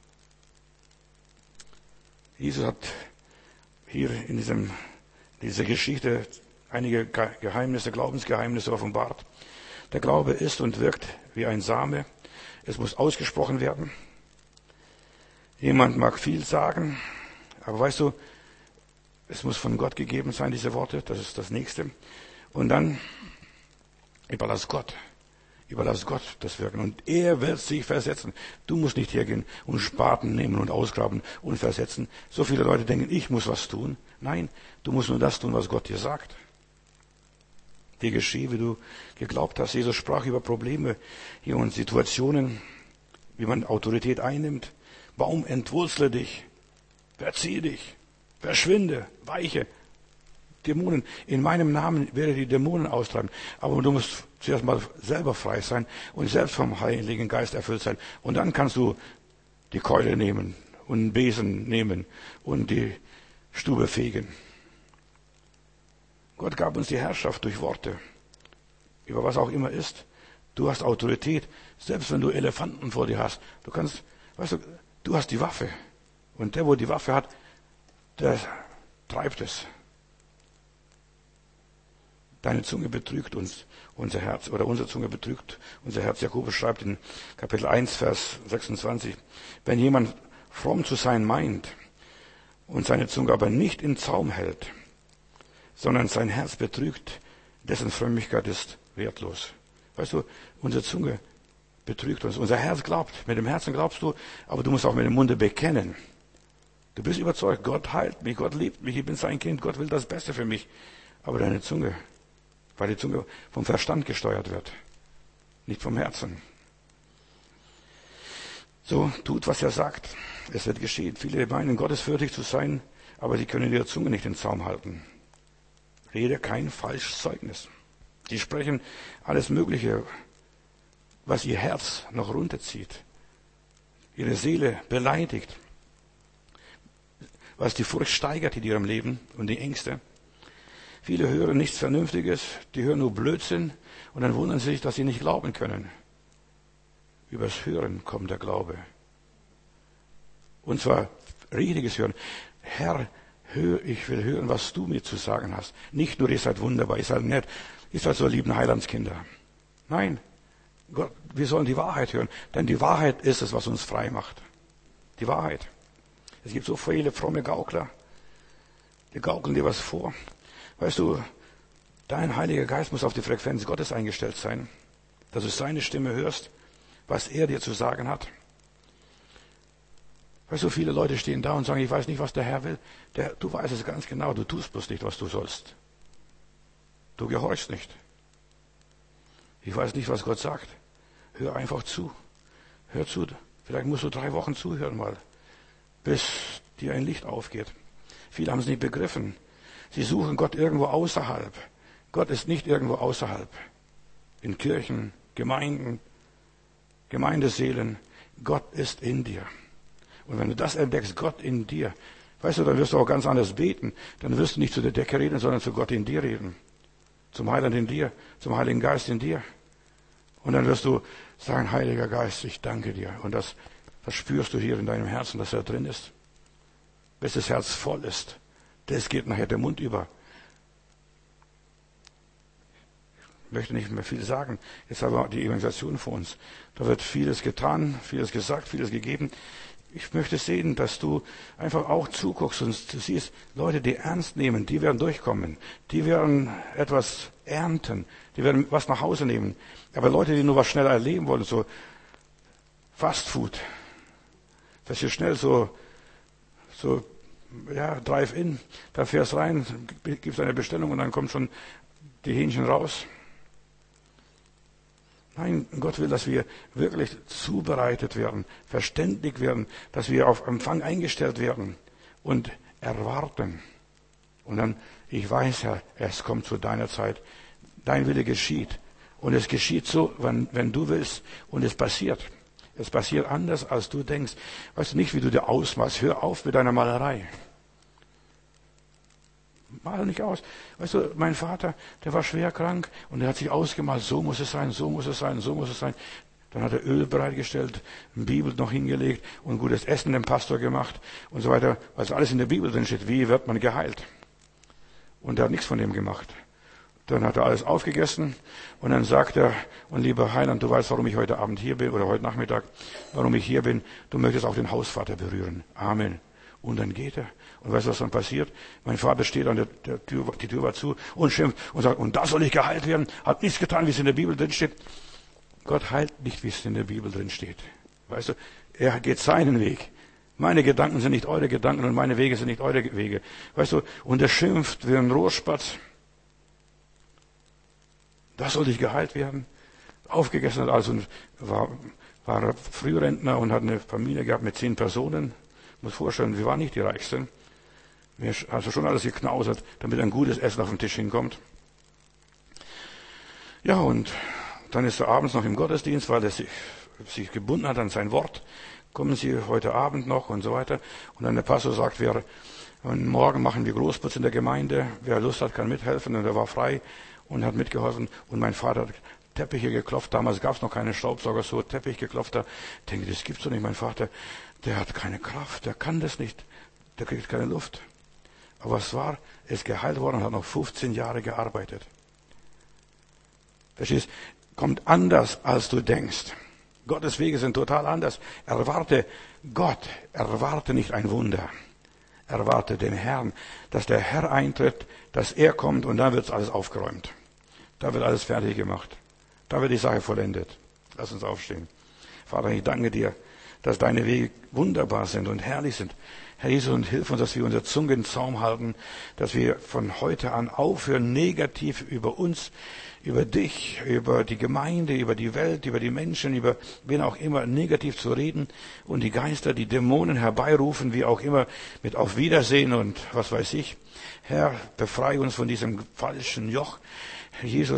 Jesus hat hier in dieser Geschichte einige Geheimnisse, Glaubensgeheimnisse offenbart. Der Glaube ist und wirkt wie ein Same. Es muss ausgesprochen werden. Jemand mag viel sagen, aber weißt du, es muss von Gott gegeben sein, diese Worte. Das ist das Nächste. Und dann überlass Gott das Wirken. Und er wird sich versetzen. Du musst nicht hergehen und Spaten nehmen und ausgraben und versetzen. So viele Leute denken, ich muss was tun. Nein, du musst nur das tun, was Gott dir sagt. Dir geschehe, wie du geglaubt hast. Jesus sprach über Probleme hier und Situationen, wie man Autorität einnimmt. Baum, entwurzle dich. Verziehe dich. Verschwinde. Weiche. Dämonen. In meinem Namen werde die Dämonen austreiben. Aber du musst zuerst mal selber frei sein und selbst vom Heiligen Geist erfüllt sein. Und dann kannst du die Keule nehmen und einen Besen nehmen und die Stube fegen. Gott gab uns die Herrschaft durch Worte. Über was auch immer ist. Du hast Autorität. Selbst wenn du Elefanten vor dir hast. Du hast die Waffe. Und der, wo die Waffe hat, der treibt es. Deine Zunge betrügt uns, unser Herz, oder unsere Zunge betrügt unser Herz. Jakobus schreibt in Kapitel 1, Vers 26, wenn jemand fromm zu sein meint und seine Zunge aber nicht in Zaum hält, sondern sein Herz betrügt, dessen Frömmigkeit ist wertlos. Weißt du, unsere Zunge betrügt uns. Unser Herz glaubt. Mit dem Herzen glaubst du, aber du musst auch mit dem Munde bekennen. Du bist überzeugt, Gott heilt mich, Gott liebt mich, ich bin sein Kind, Gott will das Beste für mich. Aber deine Zunge, weil die Zunge vom Verstand gesteuert wird, nicht vom Herzen. So, tut, was er sagt. Es wird geschehen. Viele meinen, gottesfürchtig zu sein, aber sie können ihre Zunge nicht in Zaum halten. Rede kein falsches Zeugnis. Sie sprechen alles Mögliche, was ihr Herz noch runterzieht, ihre Seele beleidigt, was die Furcht steigert in ihrem Leben und die Ängste. Viele hören nichts Vernünftiges, die hören nur Blödsinn und dann wundern sie sich, dass sie nicht glauben können. Übers Hören kommt der Glaube. Und zwar richtiges Hören. Herr, ich will hören, was du mir zu sagen hast. Nicht nur, ihr seid wunderbar, ihr seid nett, ihr seid so lieben Heilandskinder. Nein, Gott, wir sollen die Wahrheit hören, denn die Wahrheit ist es, was uns frei macht. Die Wahrheit. Es gibt so viele fromme Gaukler, die gaukeln dir was vor. Weißt du, dein Heiliger Geist muss auf die Frequenz Gottes eingestellt sein, dass du seine Stimme hörst, was er dir zu sagen hat. Weißt du, viele Leute stehen da und sagen, ich weiß nicht, was der Herr will. Du weißt es ganz genau, du tust bloß nicht, was du sollst. Du gehorchst nicht. Ich weiß nicht, was Gott sagt. Hör einfach zu. Hör zu. Vielleicht musst du 3 Wochen zuhören mal, bis dir ein Licht aufgeht. Viele haben es nicht begriffen. Sie suchen Gott irgendwo außerhalb. Gott ist nicht irgendwo außerhalb. In Kirchen, Gemeinden, Gemeindeseelen. Gott ist in dir. Und wenn du das entdeckst, Gott in dir, weißt du, dann wirst du auch ganz anders beten. Dann wirst du nicht zu der Decke reden, sondern zu Gott in dir reden. Zum Heiland in dir, zum Heiligen Geist in dir. Und dann wirst du sagen, Heiliger Geist, ich danke dir. Und das spürst du hier in deinem Herzen, dass er drin ist. Bis das Herz voll ist. Das geht nachher der Mund über. Ich möchte nicht mehr viel sagen. Jetzt haben wir die Evangelisation vor uns. Da wird vieles getan, vieles gesagt, vieles gegeben. Ich möchte sehen, dass du einfach auch zuguckst und du siehst, Leute, die ernst nehmen, die werden durchkommen. Die werden etwas ernten. Die werden was nach Hause nehmen. Aber Leute, die nur was schneller erleben wollen, so Fast Food, dass ihr schnell so Drive-In, da fährst rein, gibst eine Bestellung und dann kommt schon die Hähnchen raus. Nein, Gott will, dass wir wirklich zubereitet werden, verständig werden, dass wir auf Empfang eingestellt werden und erwarten. Und dann, ich weiß, Herr, es kommt zu deiner Zeit. Dein Wille geschieht. Und es geschieht so, wenn du willst. Und es passiert. Es passiert anders, als du denkst. Weißt du nicht, wie du dir ausmalst. Hör auf mit deiner Malerei. Mal nicht aus. Weißt du, mein Vater, der war schwer krank und er hat sich ausgemalt, so muss es sein, so muss es sein, so muss es sein. Dann hat er Öl bereitgestellt, eine Bibel noch hingelegt und gutes Essen dem Pastor gemacht und so weiter. Also alles in der Bibel drin steht, wie wird man geheilt. Und er hat nichts von dem gemacht. Dann hat er alles aufgegessen und dann sagt er, und lieber Heiland, du weißt, warum ich heute Abend hier bin oder heute Nachmittag, warum ich hier bin. Du möchtest auch den Hausvater berühren. Amen. Und dann geht er. Und weißt du, was dann passiert? Mein Vater steht an der Tür, die Tür war zu und schimpft und sagt, und da soll ich geheilt werden. Hat nichts getan, wie es in der Bibel drin steht. Gott heilt nicht, wie es in der Bibel drin steht. Weißt du, er geht seinen Weg. Meine Gedanken sind nicht eure Gedanken und meine Wege sind nicht eure Wege. Weißt du, und er schimpft wie ein Rohrspatz. Da soll ich geheilt werden. Aufgegessen hat also war Frührentner und hat eine Familie gehabt mit 10 Personen. Ich muss vorstellen, wir waren nicht die Reichsten. Wir haben also schon alles geknausert, damit ein gutes Essen auf den Tisch hinkommt. Ja, und dann ist er abends noch im Gottesdienst, weil er sich gebunden hat an sein Wort. Kommen Sie heute Abend noch und so weiter. Und dann der Pastor sagt, morgen machen wir Großputz in der Gemeinde. Wer Lust hat, kann mithelfen. Und er war frei und hat mitgeholfen. Und mein Vater hat Teppiche geklopft. Damals gab es noch keine Staubsauger, so Teppich geklopft. Da denke ich, das gibt's doch nicht. Mein Vater, der hat keine Kraft, der kann das nicht. Der kriegt keine Luft. Aber was war? Er ist geheilt worden und hat noch 15 Jahre gearbeitet. Verstehst? Kommt anders, als du denkst. Gottes Wege sind total anders. Erwarte Gott, erwarte nicht ein Wunder. Erwarte den Herrn, dass der Herr eintritt, dass er kommt und dann wird alles aufgeräumt. Da wird alles fertig gemacht. Da wird die Sache vollendet. Lass uns aufstehen. Vater, ich danke dir, dass deine Wege wunderbar sind und herrlich sind. Herr Jesus, und hilf uns, dass wir unsere Zunge in Zaum halten, dass wir von heute an aufhören, negativ über uns, über dich, über die Gemeinde, über die Welt, über die Menschen, über wen auch immer negativ zu reden und die Geister, die Dämonen herbeirufen, wie auch immer, mit Auf Wiedersehen und was weiß ich. Herr, befreie uns von diesem falschen Joch. Herr Jesus,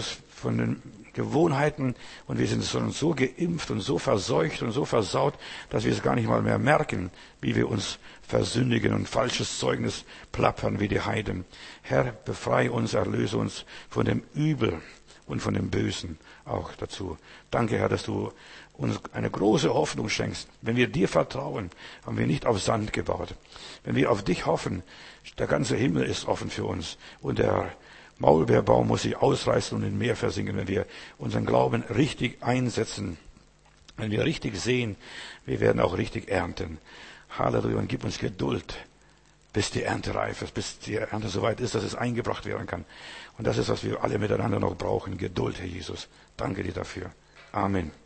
von den Gewohnheiten und wir sind so geimpft und so verseucht und so versaut, dass wir es gar nicht mal mehr merken, wie wir uns versündigen und falsches Zeugnis plappern wie die Heiden. Herr, befreie uns, erlöse uns von dem Übel und von dem Bösen auch dazu. Danke, Herr, dass du uns eine große Hoffnung schenkst. Wenn wir dir vertrauen, haben wir nicht auf Sand gebaut. Wenn wir auf dich hoffen, der ganze Himmel ist offen für uns und der Maulbeerbaum muss sich ausreißen und im Meer versinken, wenn wir unseren Glauben richtig einsetzen. Wenn wir richtig sehen, wir werden auch richtig ernten. Halleluja, und gib uns Geduld, bis die Ernte reif ist, bis die Ernte soweit ist, dass es eingebracht werden kann. Und das ist, was wir alle miteinander noch brauchen. Geduld, Herr Jesus. Danke dir dafür. Amen.